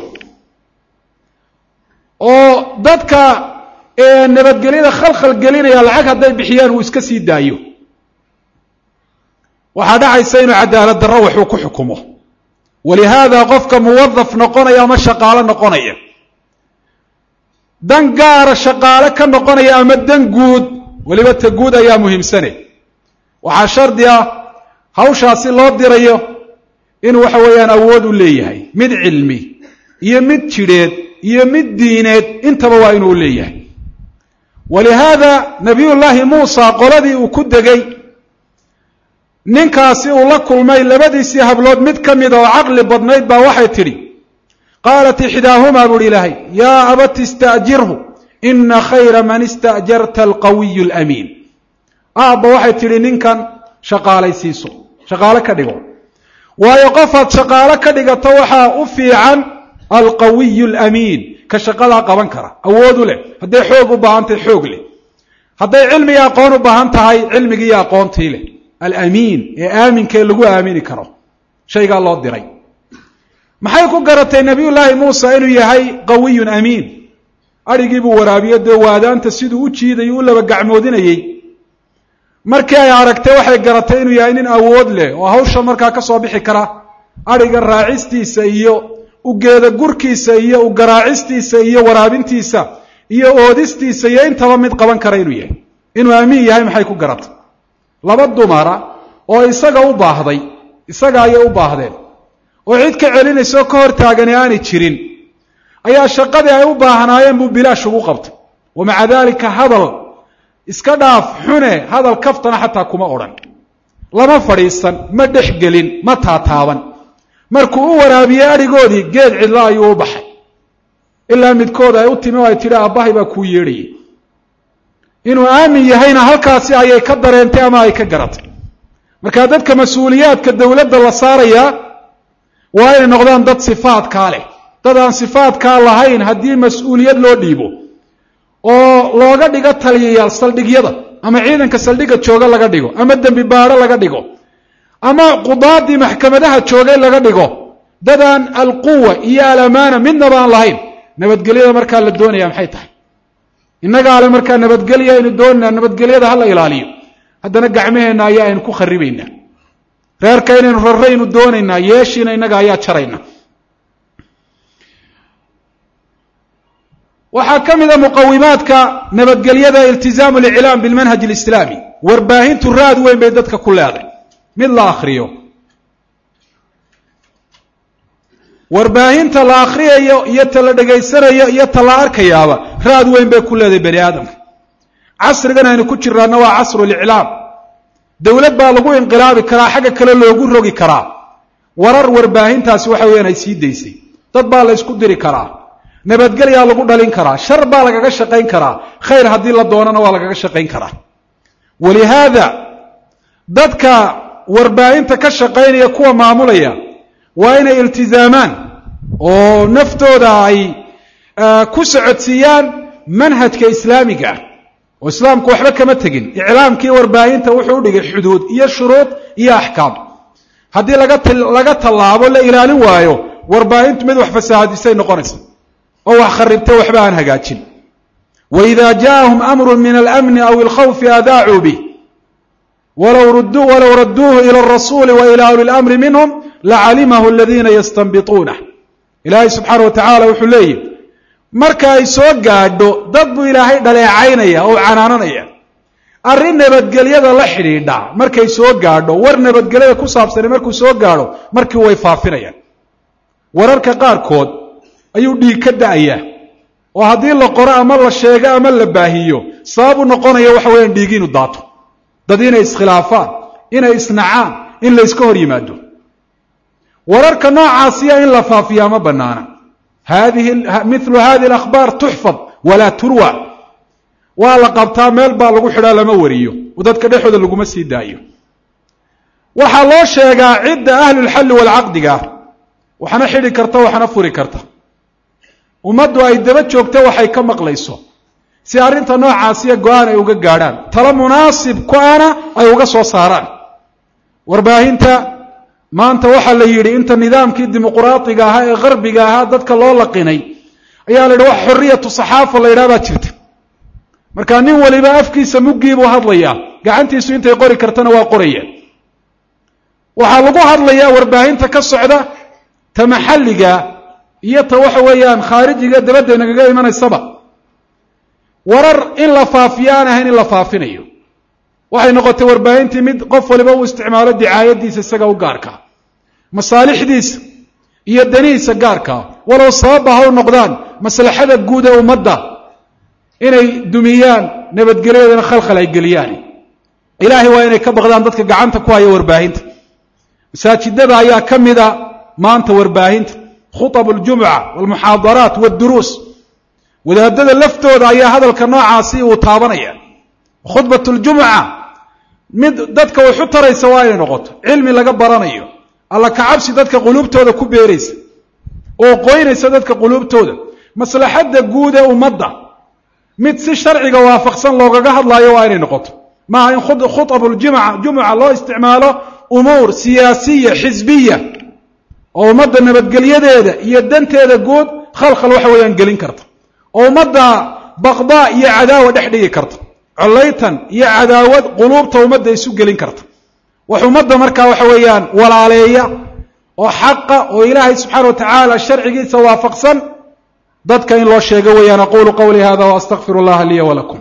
[SPEAKER 1] oo dadka nabadgelyada khalkhal gelinaya lacag hadday bixiyaan uu iska sii daayo. waxaa dhacaysa inuu cadaalad darro waxuu ku xukumo. walihaada qofka muwadaf noqonaya ama shaqaalo noqonaya, dan gaara shaqaale ka noqonaya ama dan guud, weliba ta guud ayaa muhiimsane. waxaa shardi ah hawshaasi loo dirayo inuu waxa weeyaan awood u leeyahay, mid cilmi iyo mid jidheed iyo mid diineed intaba waa inuu leeyahay. walihaada nabiyullaahi muusa qoladii uu ku degay, ninkaasi uu la kulmay labadiisii hablood mid ka mida oo caqli badnayd baa waxay tidhi, qaalat ixdaahumaa buuhi ilaahay yaa abati ista'jirhu ina khayra man ista'jarta alqawiyu alamiin. aabba waxay tidhi ninkan shaqaalaysiiso, shaqaalo ka dhigo, waayo qofaad shaqaalo ka dhigato waxaa u fiican alqawiyu alamiin, ka shaqadaa qaban kara, awood u leh. hadday xoog u baahan tahay xoog leh, hadday cilmi iyo aqoon u baahan tahay cilmigii iyo aqoontii leh. alamiin ee aaminka ee lagu aamini karo shaygaa loo diray. maxay ku garatay nabiyullaahi muusa inuu yahay qawiyun amiin? adhigii buu waraabiye dee waadaanta siduu u jiidayay u laba gacmoodinayey. markii ay aragtay waxay garatay inuu yahay nin awood leh oo hawsha markaa ka soo bixi kara. adhiga raacistiisa iyo ugeeda gurkiisa iyo ugaraacistiisa iyo waraabintiisa iyo oodistiisa iyo intaba mid qaban kara inuu yahay. inuu amiin yahay maxay ku garatay? laba dumara oo isaga u baahday, isaga ayay u baahdeen, oo cid ka celinayso ka hor taagani aanay jirin, ayaa shaqadii ay u baahnaayeen buu bilaash ugu qabtay. wa maca daalika hadal iska dhaaf xune, hadal kaftana xataa kuma odhan, lama fadhiisan, ma dhex gelin, ma taataaban. markuu u waraabiyey adhigoodii geed cidla ayuu u baxay, ilaa midkood ay u timi oo ay tidhi aabbahay baa kuu yeedhayay. inuu aamin yahayna halkaasi ayay ka dareentay ama ay ka garatay. markaa dadka mas-uuliyaadka dowladda la saarayaa waa inay noqdaan dad sifaadkaa leh. dad aan sifaadkaa lahayn haddii mas-uuliyad loo dhiibo oo looga dhigo taliyayaal saldhigyada, ama ciidanka saldhigga jooga laga dhigo, ama dembi baadho laga dhigo, ama qudaadii maxkamadaha joogay laga dhigo, dadaan alquwa iyo alamaana midnaba aan lahayn, nabadgelyada markaa la doonaya maxay tahay? innaga ale markaa nabadgelya aynu doonanaa, nabadgelyada hala ilaaliyo, haddana gacmaheenna ayaa aynu ku kharibaynaa. reerka inaynu raraynu doonaynaa, yeeshiina innaga ayaa jarayna. waxaa ka mid a muqawimaadka nabadgelyada iltizaamu liclaam bilmanhaj alislaami. warbaahintu raad weyn bay dadka ku leeday. mid la akhriyo, warbaahinta la akhriyayo iyo ta la dhegaysanayo iyo ta la arkayaaba raad weyn bay ku leedahay bani aadamka. casrigan aynu ku jiraana waa casru liclaam. dowlad baa lagu inqilaabi karaa, xagga kale loogu rogi karaa warar warbaahintaasi waxa weeyaan ay sii daysay. dad baa la isku diri karaa, nabadgelyaa lagu dhalin karaa, shar baa lagaga shaqayn karaa, khayr haddii la doonana waa lagaga shaqayn karaa. walihaada dadka warbaahinta ka shaqaynaya, kuwa maamulaya, waa inay iltizaamaan oo naftooda ay ku socodsiiyaan manhajka islaamiga ah. oo islaamku waxba kama tegin. iclaamkii warbaahinta wuxuu u dhigay xuduud iyo shuruud iyo axkaam. haddii laga tallaabo, la ilaalin waayo, warbaahintu mid wax fasaahadisay noqonaysa oo wax kharibtay, waxba aan hagaajin. waإida jaaءahum amru min alamni aw اlkhawfi adaacuu bih walow raduuhu ilى الrasuuli wailى uli اlamri minhum lacalimahu aladiina yastanbituunah. ilaahay subxaana wa tacaala wuxuu leeyihi, marka ay soo gaadho dad buu ilaahay dhaleecaynaya oo canaananaya. arrin nabadgelyada la xidhiidha markay soo gaadho, war nabadgelyada ku saabsani markuu soo gaadho, markii way faafinayaan. wararka qaarkood ayuu dhiig ka da'ayaa oo haddii la qoro ama la sheego ama la baahiyo sabab u noqonaya waxa weeyaan dhiig inuu daato, dad inay iskhilaafaan, inay isnacaan, in la iska hor yimaado. wararka noocaasiya in la faafiyaa ma banaana. mithlu hadihi alakhbaar tuxfad walaa turwa. waa la qabtaa, meel baa lagu xidhaa, lama wariyo, oo dadka dhexooda laguma sii daayo. waxaa loo sheegaa cidda ahlulxalli walcaqdiga ah, waxna xidhi karta, waxna furi karta. ummaddu ay daba joogto waxay ka maqlayso, si arrinta noocaasiya go-aan ay uga gaadhaan, talo munaasib ku-ana ay uga soo saaraan. warbaahinta maanta waxaa la yidhi inta nidaamkii dimuqraadiga ahaa ee qarbiga ahaa dadka loo laqinay, ayaa la yidhi wax xorriyatu saxaafa la yidhaha baa jirta. markaa nin waliba afkiisa muggii buu hadlayaa, gacantiisu intay qori kartana waa qoraya. waxaa lagu hadlayaa warbaahinta ka socda ta maxalliga iyo ta waxa weeyaan khaarijiga dabadda nagaga imanaysaba. warar in la faafiyo aan ahayn in la faafinayo. waxay noqotay warbaahintii mid qof waliba uu isticmaalo dicaayadiisa isaga u gaarka, masaalixdiisa iyo danihiisa gaarka, walow sababa ha u noqdaan maslaxada guud ee ummadda inay dumiyaan, nabadgelyadana khalkhal ay geliyaan. ilaahay waa inay ka baqdaan dadka gacanta ku haya warbaahinta. masaajidada ayaa ka mida maanta warbaahinta, khuطab اljumca wاlmuxaadaraat wاduruus. wadaadada laftooda ayaa hadalka noocaasi uu taabanaya. khudbat اljumca mid dadka wax u taraysa waa inay noqoto, cilmi laga baranayo, alla kacabsi dadka quluubtooda ku beeraysa oo qoynaysa dadka quluubtooda, maslaxadda guud ee ummadda mid si sharciga waafaqsan loogaga hadlaayo waa inay noqoto. maaha in khuطab اljumca loo isticmaalo umuur siyaasiya xisbiya oo ummadda nabadgelyadeeda iyo danteeda guud khalkhal waxa weeyaan gelin karta, oo ummadda baqdaa iyo cadaawa dhex dhigi karta, collaytan iyo cadaawad quluubta ummadda isu gelin karta. wax ummadda markaa waxa weeyaan walaaleeya oo xaqa oo ilaahay subxaana wa tacaala sharcigiisa waafaqsan dadka in loo sheego weeyaan. aqulu qawlii hada waastaqfiru اllaha liya walakum.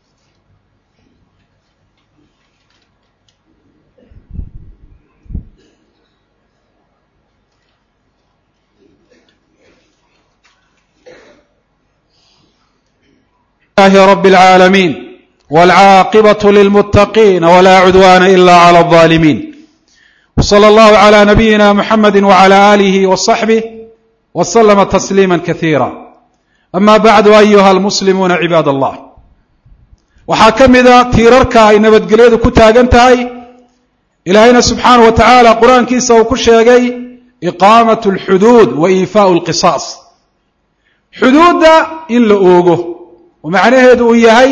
[SPEAKER 1] رب العالمين والعاقبة للمتقين ولا عدوان إلا على الظالمين، وصلى الله على نبينا محمد وعلى آله وصحبه وسلم تسليما كثيرا. أما بعد أيها المسلمون عباد الله، waxaa ka mida tiirarka ay nabadgelyadu ku taagan tahay ilaahayna subxaanaه wa tacaala qur-aankiisa uu ku sheegay iqaamaة الxuduud wa iifaء الqisaas. xuduudda in la oogo oo macnaheedu uu yahay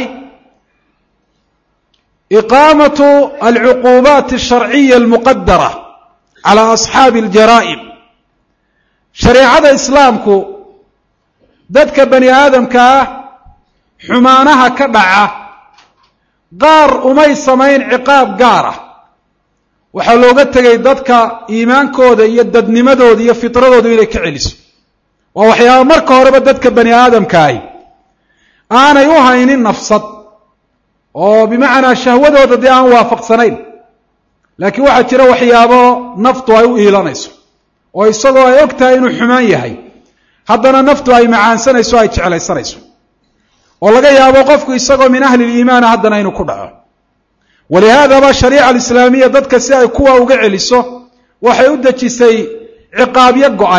[SPEAKER 1] iqaamatu alcuquubaat alsharciya almuqadara cala asxaabi aljaraa'im. shareecada islaamku dadka bani aadamka ah xumaanaha ka dhaca qaar umay samayn ciqaab gaar ah waxaa looga tegay dadka iimaankooda iyo dadnimadooda iyo fitradooda inay ka celiso waa waxyaaba marka horeba dadka bani aadamkaahi aanay u haynin nafsad oo bimacnaa shahwadooda dee aan waafaqsanayn laakiin waxaa jira waxyaabo naftu ay u iilanayso oo isagoo ay og tahay inuu xumaan yahay haddana naftu ay macaansanayso ay jeclaysanayso oo laga yaabo qofku isagoo min ahli liimaana haddana inuu ku dhaco walihaadaba shariica alislaamiya dadka si ay kuwa uga celiso waxay u dejisay ciqaabyo go-an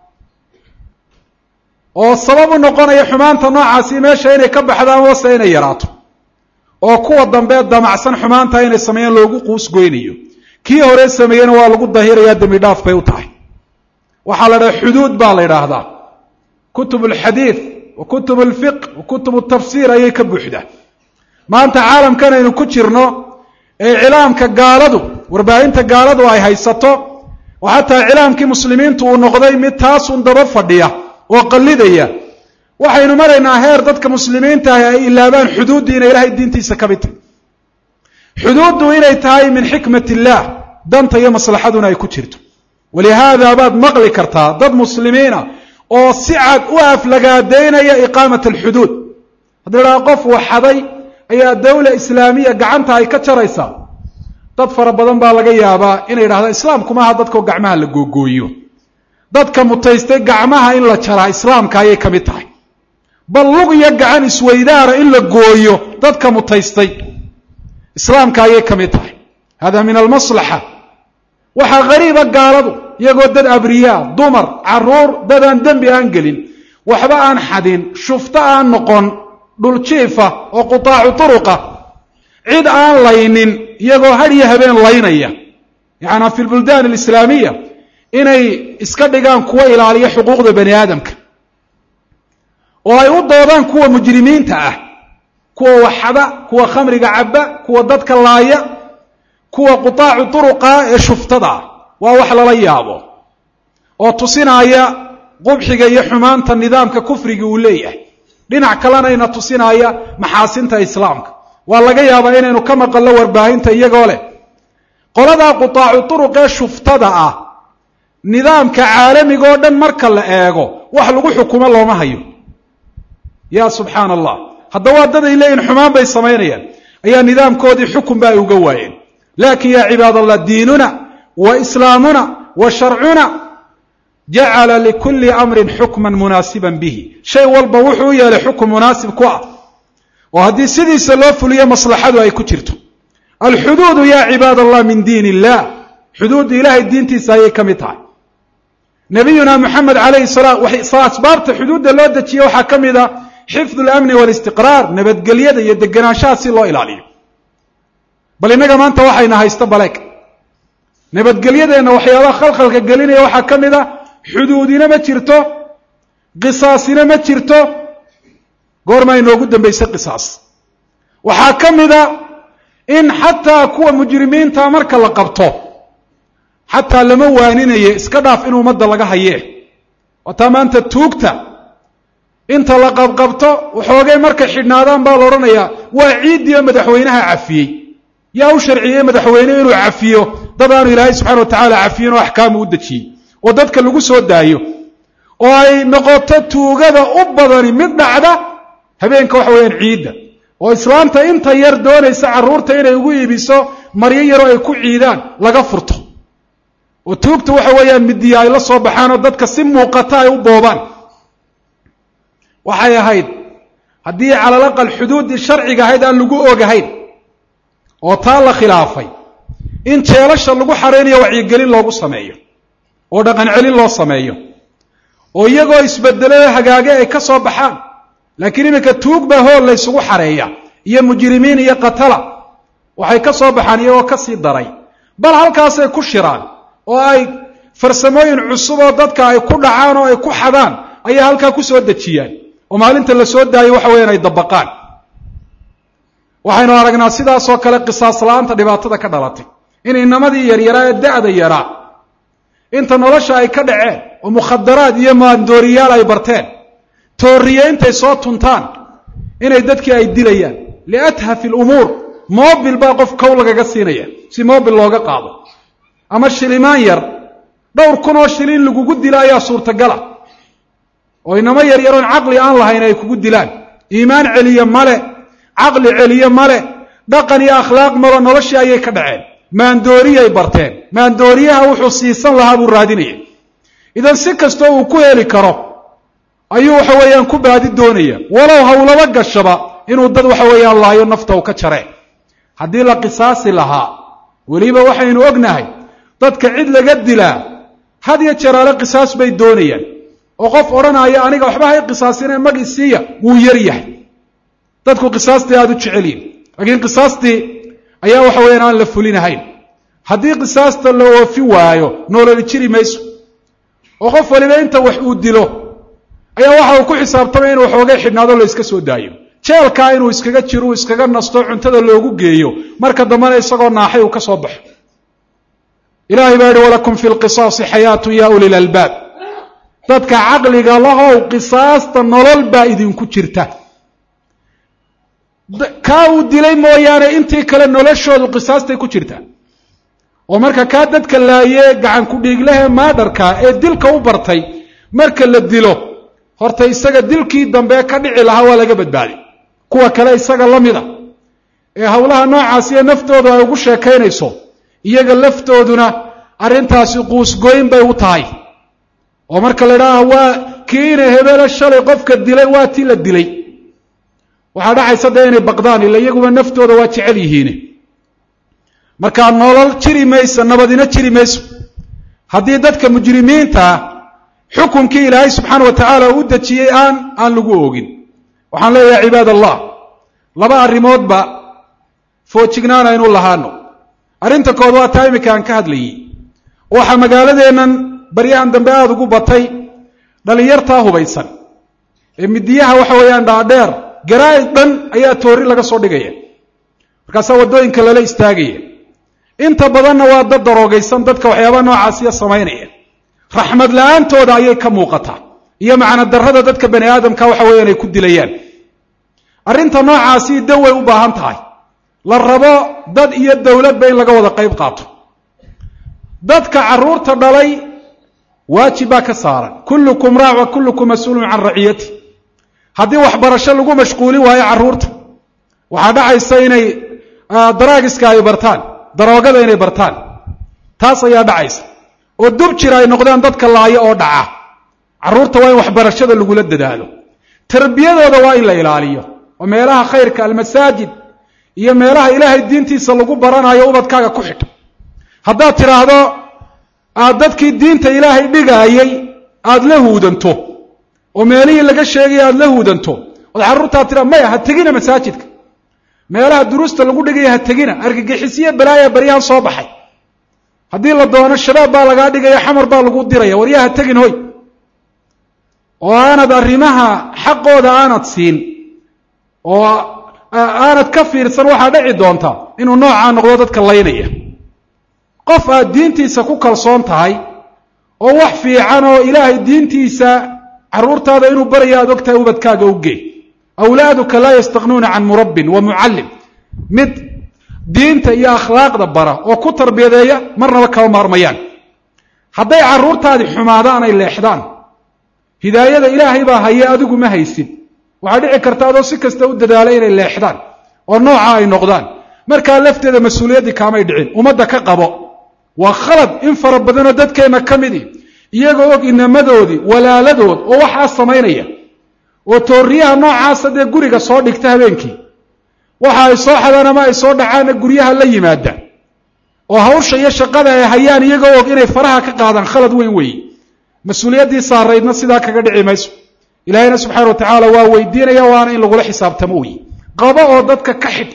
[SPEAKER 1] oo sabab u noqonaya xumaanta noocaasi meesha inay ka baxdaan wase inay yaraato oo kuwa dambe damacsan xumaanta inay sameeyaan loogu quusgoynayo kii hore sameeyena waa lagu dahirayaa dembi dhaaf bay u tahay waxaa la dhaha xuduud baa la yidhaahdaa kutub alxadiid wa kutub alfiqh wa kutub altafsiir ayay ka buuxdaa maanta caalamkan aynu ku jirno ee iclaamka gaaladu warbaahinta gaaladu ay haysato oo xataa iclaamkii muslimiintu uu noqday mid taasun daba fadhiya oo qallidaya waxaynu maraynaa heer dadka muslimiinta ah ay ilaabaan xuduuddii inay ilaahay diintiisa ka mid tahay xuduuddu inay tahay min xikmat illaah danta iyo maslaxaduna ay ku jirto walihaada baad maqli kartaa dad muslimiina oo si cad u aflagaadaynaya iqaamat alxuduud haddii la qof waxaday ayaa dawla islaamiya gacanta ay ka jaraysaa dad fara badan baa laga yaabaa inay yidhahdaan islaamku maaha dadkao gacmaha la googooyo dadka mutaystay gacmaha in la jaraa islaamka ayay ka mid tahay bal lug iyo gacan isweydaara in la gooyo dadka mutaystay islaamka ayay ka mid tahay hada min almaslaxa waxaa qariiba gaaladu iyagoo dad abriyaa dumar caruur dad aan dembi aan gelin waxba aan xadin shufto aan noqon dhuljiifa oo qutaacu turuqa cid aan laynin iyagoo had iyo habeen laynaya yacnaa fi lbuldaan alislaamiya inay iska dhigaan kuwa ilaaliya xuquuqda bani aadamka oo ay u doodaan kuwa mujrimiinta ah kuwa waxada kuwa khamriga cabba kuwa dadka laaya kuwa qutaacu turuqa ee shuftada ah waa wax lala yaabo oo tusinaya qubxiga iyo xumaanta nidaamka kufriga uu leeyahay dhinac kalena ina tusinaya maxaasinta islaamka waa laga yaabaa inaynu ka maqallo warbaahinta iyagoo leh qoladaa qutaacu turuq ee shuftada ah nidaamka caalamiga oo dhan marka la eego wax lagu xukumo looma hayo ya subxaana allah haddaba haddaday leeyihin xumaan bay samaynayaan ayaa nidaamkoodii xukunba ay uga waayeen laakin ya cibaad allah diinuna wa islaamuna wa sharcuna jacala likulli amrin xukman munaasiban bihi shay walba wuxuu u yeelay xukun munaasib ku ah oo haddii sidiisa loo fuliyo maslaxadu ay ku jirto alxuduudu ya cibaad allah min diin illah xuduudda ilaahay diintiisa ayay ka mid tahay nabiyuna moxamed calayhi salaam asbaabta xuduudda loo dejiye waxaa ka mid a xifdu alamni waalistiqraar nabadgelyada iyo degenaanshaha si loo ilaaliyo bal innaga maanta waxayna haysto baleeg nabadgelyadeenna waxyaabaha khalkhalka gelinaya waxaa ka mid a xuduudina ma jirto qisaasina ma jirto goormaa inoogu dambaysay qisaas waxaa ka mid a in xataa kuwa mujrimiinta marka la qabto xataa lama waaninaye iska dhaaf in ummadda laga hayee wataa maanta tuugta inta la qabqabto waxoogay markay xidhnaadaan baa la odhanayaa waa ciiddiioo madaxweynaha cafiyey yaa u sharciyey madaxweyne inuu cafiyo dad aanu ilaahay subxana wa tacaala cafiyin oo axkaamu u dejiyey oo dadka lagu soo daayo oo ay noqoto tuugada u badani mid dhacda habeenka waxa weeyaan ciidda oo islaamta inta yar doonaysa carruurta inay ugu iibiso maryo yaroo ay ku ciidaan laga furto oo tuugta waxa weeyaan midiya ay la soo baxaan oo dadka si muuqata ay u boobaan waxay ahayd haddii calal aqal xuduuddii sharciga ahayd aan lagu ogahayn oo taa la khilaafay in jeelasha lagu xareynayo wacyigelin loogu sameeyo oo dhaqan celin loo sameeyo oo iyagoo isbedelada hagaage ay ka soo baxaan laakiin iminka tuug baa hool la ysugu xareeya iyo mujrimiin iyo qatala waxay ka soo baxaan iyagoo ka sii daray bal halkaasay ku shiraan oo ay farsamooyin cusub oo dadka ay ku dhacaan oo ay ku xadaan ayaa halkaa ku soo dejiyaan oo maalinta la soo daayo waxa weeyaan ay dabaqaan waxaynu aragnaa sidaasoo kale qisaas la-aanta dhibaatada ka dhalatay in inamadii yaryaraa ee da-da yaraa inta nolosha ay ka dhaceen oo mukhadaraad iyo maandooriyaal ay barteen tooriye intay soo tuntaan inay dadkii ay dilayaan liathafi alumuur mobil baa qof kow lagaga siinaya si mobil looga qaado ama shilimaan yar dhowr kun oo shilin lagugu dila ayaa suurtagala oo inama yar yaroon caqli aan lahayn ay kugu dilaan iimaan celiye male caqli celiye male dhaqan iyo akhlaaq male noloshii ayay ka dhaceen maandooriyay barteen maandooriyaha wuxuu siisan lahaa buu raadinaya idan si kastoo uu ku heli karo ayuu waxa weeyaan ku baadi doonaya walow hawlaba gashaba inuu dad waxa weeyaan laayo nafta uu ka jareen haddii la qisaasi lahaa weliba waxaynu ognahay dadka cid laga dilaa had iyo jaraale qisaas bay doonayaan oo qof odhanaya aniga waxba hay qisaasine mag isiiya wuu yar yahay dadku qisaastii aada u jecelyihin laakiin qisaastii ayaa waxa weeyaan aan la fulinahayn haddii qisaasta la oofin waayo nololi jiri mayso oo qof waliba inta wax uu dilo ayaa waxa uu ku xisaabtamay inuu waxoogay xidhnaado la iska soo daayo jeelkaa inuu iskaga jiro uu iskaga nasto cuntada loogu geeyo marka dambena isagoo naaxay uu ka soo baxo ilaahay baa yihi walakum fi lqisaasi xayaatun ya uli lalbaab dadka caqliga lahow qisaasta nolol baa idinku jirta kaa uu dilay mooyaane intii kale noloshoodu qisaastay ku jirtaa oo marka kaa dadka laayee gacan ku dhiiglehe maadharka ee dilka u bartay marka la dilo horta isaga dilkii dambe ka dhici lahaa waa laga badbaaday kuwa kale isaga la mida ee howlaha noocaasi ee naftooda ay ugu sheekaynayso iyaga laftooduna arrintaasi quusgoyn bay u tahay oo marka la idhaaha waa kiina hebele shalay qofka dilay waa tii la dilay waxaa dhacaysa dee inay baqdaan ila iyaguba naftooda waa jecel yihiin markaa nolol jiri mayso nabadina jiri mayso haddii dadka mujrimiinta xukunkii ilaahay subxaana wa tacaala u dejiyey aan lagu oogin waxaan leeyahay cibaad allah laba arrimoodba foojignaana aynu lahaano arrinta kood waa taa imika aan ka hadlayey waxaa magaaladeennan baryahan dambe aada ugu batay dhalinyartaa hubaysan ee midiyaha waxa weeyaan dhaadheer garaa'id dhan ayaa toori laga soo dhigaya markaasaa waddooyinka lala istaagaya inta badanna waa dad daroogaysan dadka waxyaabaha noocaasiya samaynaya raxmad la-aantooda ayay ka muuqataa iyo macno darrada dadka bani aadamka waxa weeyaan ay ku dilayaan arrinta noocaasi daway u baahan tahay la rabo dad iyo dowladba in laga wada qayb qaato dadka carruurta dhalay waajib baa ka saaran kullukum raac wa kullukum mas-uulun can raciyati haddii waxbarasho lagu mashquulin waayo carruurta waxaa dhacaysa inay daraagiska ay bartaan daroogada inay bartaan taas ayaa dhacaysa oo dub jira ay noqdaan dadka laayo oo dhaca carruurta waa in waxbarashada lagula dadaalo tarbiyadooda waa in la ilaaliyo oo meelaha khayrka almasaajid iyo meelaha ilaahay diintiisa lagu baranayo ubadkaaga ku xidh haddaad tidhaahdo aad dadkii diinta ilaahay dhigaayay aada la huudanto oo meelihii laga sheegaya aada la huudanto ood carruurtaad tidhaa maya ha tegina masaajidka meelaha duruusta lagu dhigaya ha tegina argagixisiyo balaaya baryahan soo baxay haddii la doono shabaab baa lagaa dhigaya xamar baa lagu diraya waryaa ha tegin hoy oo aanad arrimaha xaqooda aanad siin oo aanad ka fiirsan waxaa dhici doonta inuu noocaa noqdo dadka laynaya qof aad diintiisa ku kalsoon tahay oo wax fiican oo ilaahay diintiisa carruurtaada inuu baraya aad og tahay ubadkaaga u gee awlaaduka laa yastaqnuuna can murabbin wa mucallim mid diinta iyo akhlaaqda bara oo ku tarbiyadeeya marnaba kama maarmayaan hadday carruurtaadii xumaadaan ay leexdaan hidaayada ilaahay baa haye adigu ma haysid waxaa dhici karta adoo si kasta u dadaalay inay leexdaan oo nooca ay noqdaan markaa lafteeda mas-uuliyaddii kaamay dhicin ummadda ka qabo waa khalad in fara badanoo dadkeenna ka midi iyagoo og inamadoodii walaaladood oo waxaa samaynaya oo tooriyaha noocaasa dee guriga soo dhigta habeenkii waxa ay soo xadaan ama ay soo dhacaanna guryaha la yimaada oo hawsha iyo shaqada ay hayaan iyagoo og inay faraha ka qaadaan khalad weyn weeye mas-uuliyaddii saaraydna sidaa kaga dhici mayso ilaahayna subxaana wa tacaala waa weydiinaya waana in lagula xisaabtamo weye qabo oo dadka ka xidh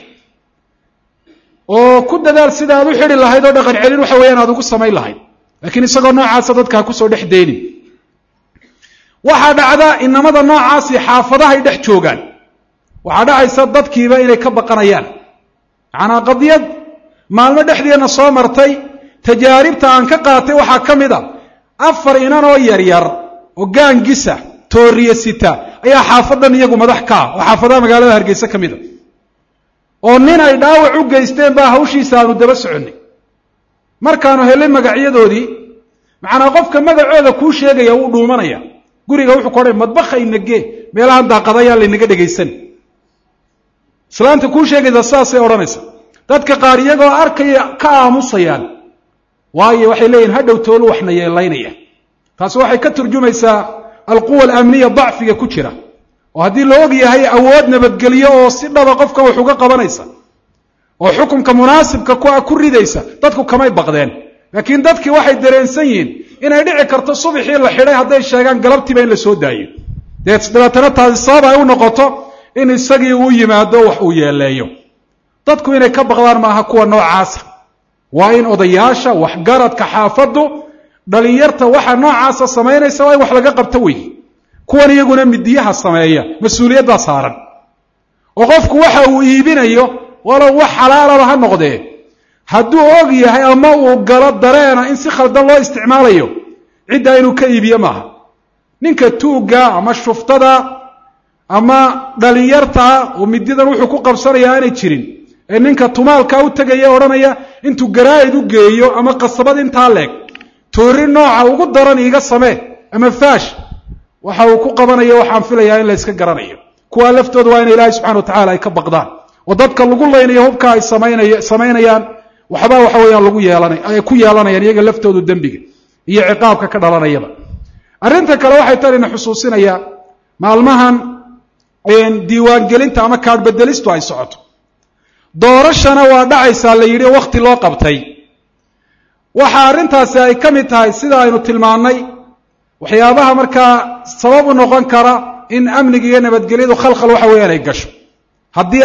[SPEAKER 1] oo ku dadaal sida aad u xidhi lahayd oo dhaqan celin waxa weeyaan aad ugu samayn lahayd laakiin isagoo noocaasa dadka ha kusoo dhex deynin waxaa dhacda inamada noocaasi xaafadahay dhex joogaan waxaa dhacaysa dadkiiba inay ka baqanayaan macnaa qadiyad maalmo dhexdeedna soo martay tajaaribta aan ka qaatay waxaa ka mid a 4 inan oo yaryar oo gaangisa tooriye sita ayaa xaafadan iyagu madax ka ah oo xaafadaha magaalada Hargeysa ka mid ah oo nin ay dhaawac u geysteen baa hawshiisa aanu daba soconay markaanu helay magacyadoodii macna qofka magacooda ku sheegaya uu dhuumanaya guriga wuxuu qoray madbaxa inagee meelaha daaqadaya la inaga dhageysan islaanta ku sheegayda saasay oranaysa dadka qaar iyagoo arkaya ka aamusayaan waayo waxay leeyihiin hadhow toolu waxna yeelaynaya taas waxay ka turjumaysaa alquwa al-amniya dacfiga ku jira oo haddii la og yahay awood nabadgelyo oo si dhaba qofka wax uga qabanaysa oo xukunka munaasibka ku ridaysa dadku kamay baqdeen laakiin dadkii waxay dareensan yihiin inay dhici karto subaxii la xidhay hadday sheegaan galabtiiba in la soo daayo dabeetana taasi sabab ay u noqoto in isagii uu yimaado wax uu yeeleeyo dadku inay ka baqdaan maaha kuwa noocaasa waa in odayaasha waxgaradka xaafadu dhalinyarta waxa noocaasa samaynaysa waa in wax laga qabto wey kuwan iyaguna midiyaha sameeya mas-uuliyadda saaran oo qofku waxa uu iibinayo walow wax xalaal ah ha noqdee hadduu og yahay ama uu galo dareena in si khaldan loo isticmaalayo cidda inuu ka iibiyo maaha ninka tuuga ama shuftada ama dhalinyarta oo mididan wuxuu ku qabsanayaa aanay jirin ee ninka tumaalka u tagaya oranaya intuu garaa'id u geeyo ama qasabad intaa leeg toorin nooca ugu daran iiga samee ama faash waxa uu ku qabanayo waxaan filayaa in la iska garanayo kuwa laftooda waa in Ilaahay subhanahu wa ta'ala ay ka baqdaan oo dadka lagu leynayo hubka ay sameynayaan waxba waxa weeyaan lagu yeelanay ay ku yeelanayaan iyaga laftoodu dambiga iyo ciqaabka ka dhalanayaba arinta kale waxay tarina xusuusinaya maalmahan diiwaan gelinta ama kaad bedelistu ay socoto doorashana waa dhacaysa la yiri waqti loo qabtay waxa arintaasi ay kamid tahay sida aynu tilmaanay waxyaabaha markaa sabab u noqon kara in amniga iyo nabadgelyadu khalkhal waxa weeyaan ay gasho haddii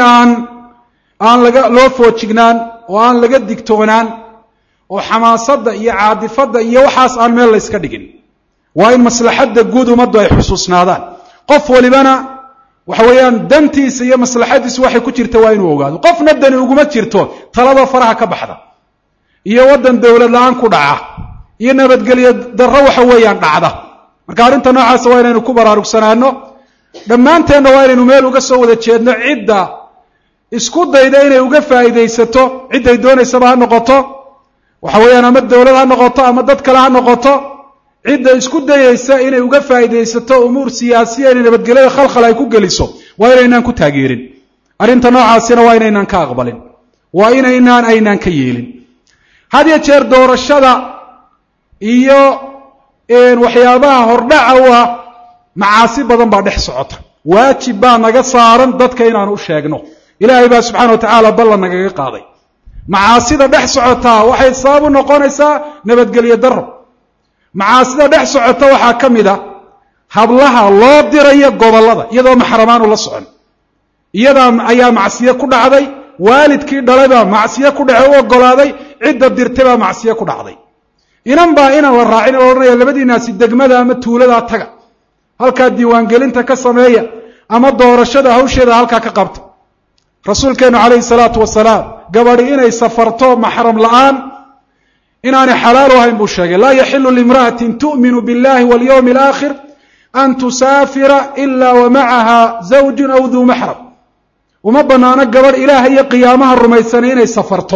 [SPEAKER 1] aan loo foojignaan oo aan laga digtoonaan oo xamaasadda iyo caadifadda iyo waxaas aan meel la iska dhigin waa in maslaxadda guud ummaddu ay xusuusnaadaan qof walibana waxa weeyaan dantiisa iyo maslaxadiisu waxay ku jirta waa inuu ogaado qofna dani uguma jirto talada faraha ka baxda iyo waddan dawlad la'aan ku dhaca iyo nabadgelyo darro waxa weeyaan dhacda marka arrinta noocaas waa inaynu ku baraarugsanaano dhammaanteenna waa inaynu meel uga soo wada jeedno cidda isku dayda inay uga faa'iidaysato cidday doonaysaba ha noqoto waxa weeyaan ama dawlad ha noqoto ama dad kale ha noqoto cidda isku dayaysa inay uga faa'iidaysato umuur siyaasiya inay nabadgelyada khalkhal ay ku geliso waa inaynaan ku taageerin arrinta noocaasina waa inaynaan ka aqbalin waa inaynaan ka yeelin had iyo jeer doorashada iyo waxyaabaha hordhaca u ah macaasi badan baa dhex socota waajib baa naga saaran dadka inaanu u sheegno ilaahay baa subxaana wa tacaala ballan nagaga qaaday macaasida dhex socotaa waxay sabab u noqonaysaa nabadgelyo darro macaasida dhex socota waxaa ka mid a hablaha loo dirayo gobollada iyadoo maxramaanu la socon iyadaa ayaa macsiye ku dhacday waalidkii dhalay baa macsiye ku dhacay u oggolaaday cidda dirtay baa macsiye ku dhacday inan baa inaan la raacin oo odhanaya labadiinaasi degmada ama tuuladaa taga halkaa diiwaangelinta ka sameeya ama doorashada hawsheeda halkaa ka qabta rasuulkeenu calayhi salaatu wasalaam gabadhi inay safarto maxram la'aan inaanay xalaal u ahayn buu sheegay laa yaxilu limra'atin tu'minu billahi walyawmi alaakhir an tusaafira ilaa wa macaha zawjun aw duu maxram uma bannaano gabadh ilaahay iyo qiyaamaha rumaysanay inay safarto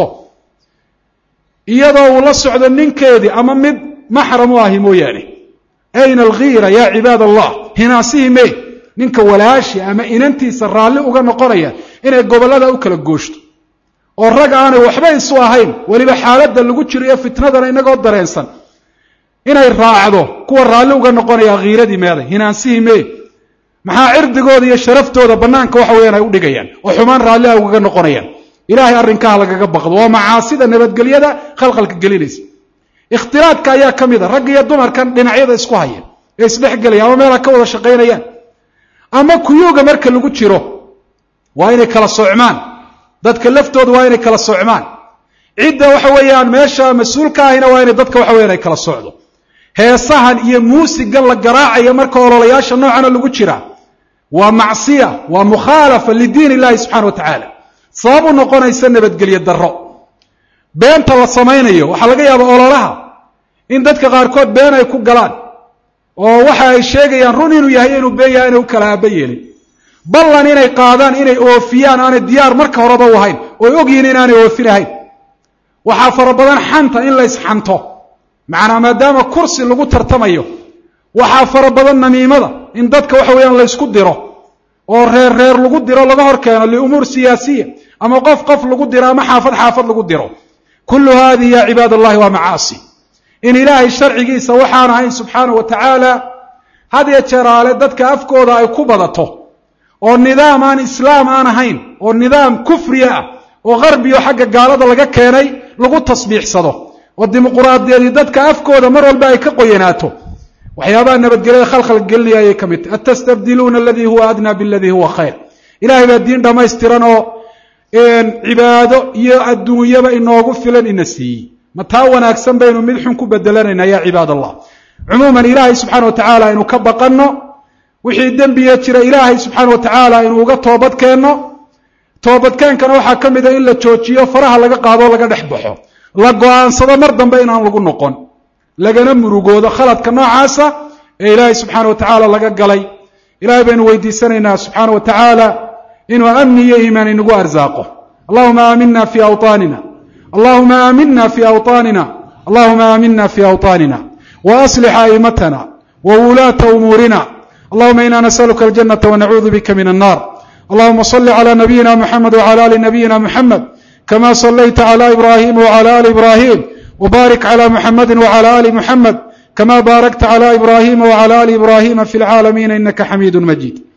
[SPEAKER 1] iyadoo uu la socdo ninkeedii ama mid maxram u ahi mooyaane ayna alghiira yaa cibaad allah hinaasihii mee ninka walaashi ama inantiisa raalli uga noqonaya inay gobollada u kala gooshto oo rag aanay waxba isu ahayn weliba xaaladda lagu jiro iyo fitnadana inagoo dareensan inay raacdo kuwa raalli uga noqonaya khiiradii meeday hinaansihii mee maxaa cirdigooda iyo sharaftooda bannaanka waxa weeyaan ay u dhigayaan oo xumaan raalli ah ugaga noqonayaan ilaahay arrinkaha lagaga baqdo waa macaasida nabadgelyada khalkhalka gelinaysa ikhtilaadka ayaa ka mid a rag iyo dumarkan dhinacyada isku haya ee isdhexgelaya ama meela ka wada shaqaynayaan ama kuyuuga marka lagu jiro waa inay kala socmaan dadka laftooda waa inay kala socmaan cidda waxa weeyaan meesha mas-uulka ahina waa inay dadka waxa weeyaan ay kala socdo heesahan iyo muusigan la garaacayo marka ololayaasha noocana lagu jira waa macsiya waa mukhaalafa lidiin illahi subxana wa tacaala sabab u noqonaysa nabadgelyo darro beenta la samaynayo waxaa laga yaabaa ololaha in dadka qaarkood been ay ku galaan oo waxa ay sheegayaan run inuu yahay inuu been yahay inay u kala aaba yeelin ballan inay qaadaan inay oofiyaan aanay diyaar marka horeba u ahayn oo og yihiin inaanay oofinahayn waxaa fara badan xanta in la isxanto macnaa maadaama kursi lagu tartamayo waxaa fara badan namiimada in dadka waxa weeyaan la isku diro oo reer lagu diro laga hor keeno liumuur siyaasiya ama qof lagu diro ama xaafad lagu diro kullu hadihi ya cibaad allahi waa macaasi in ilaahay sharcigiisa waxaan ahayn subxaanahu wa tacaala had iyo jeeraale dadka afkooda ay ku badato oo nidaam aan islaam aan ahayn oo nidaam kufriya ah oo qarbiyo xagga gaalada laga keenay lagu tasbiixsado oo dimuqraadiyadii dadka afkooda mar walba ay ka qoyanaato waxyaabaha nabadgelyada khalkhal gelinaya ayay ka mid tahay atastabdiluuna aladii huwa adnaa biladii huwa khayr ilahay baa diin dhammaystiran oo cibaado iyo adduunyaba inoogu filan ina siiyey ma taa wanaagsan baynu mid xun ku bedelanaynaa ya cibaad allah cumuuman ilaahay subxaana wa tacaala aynu ka baqanno wixii dembiga jira ilaahay subxaana wa tacaala aynu uga toobad keenno toobadkeenkana waxaa ka mida in la joojiyo faraha laga qaado laga dhex baxo la go-aansado mar dambe inaan lagu noqon lagana murugoodo khaladka noocaasa ee ilaahay subxaana wa tacaala laga galay ilahay baynu weydiisanaynaa subxaana wa tacaala inuu amni iyo iimaan inagu arsaaqo allahuma aamina fi awطaanina allahuma aamina fi awطaanina allahuma aamina fi awطaanina waaslix a'imatana wawulaata umuurina allahuma ina nasaluka aljanata wanacuudu bika min annar allahuma صل على نبينا محمد وعلى آل نبينا محمد كما صليت على إبراهيم وعلى آل إبراهيم وبارك على محمد وعلى آل محمد كما باركت على إبراهيم وعلى آل إبراهيم في العالمين إنك حميد مجيد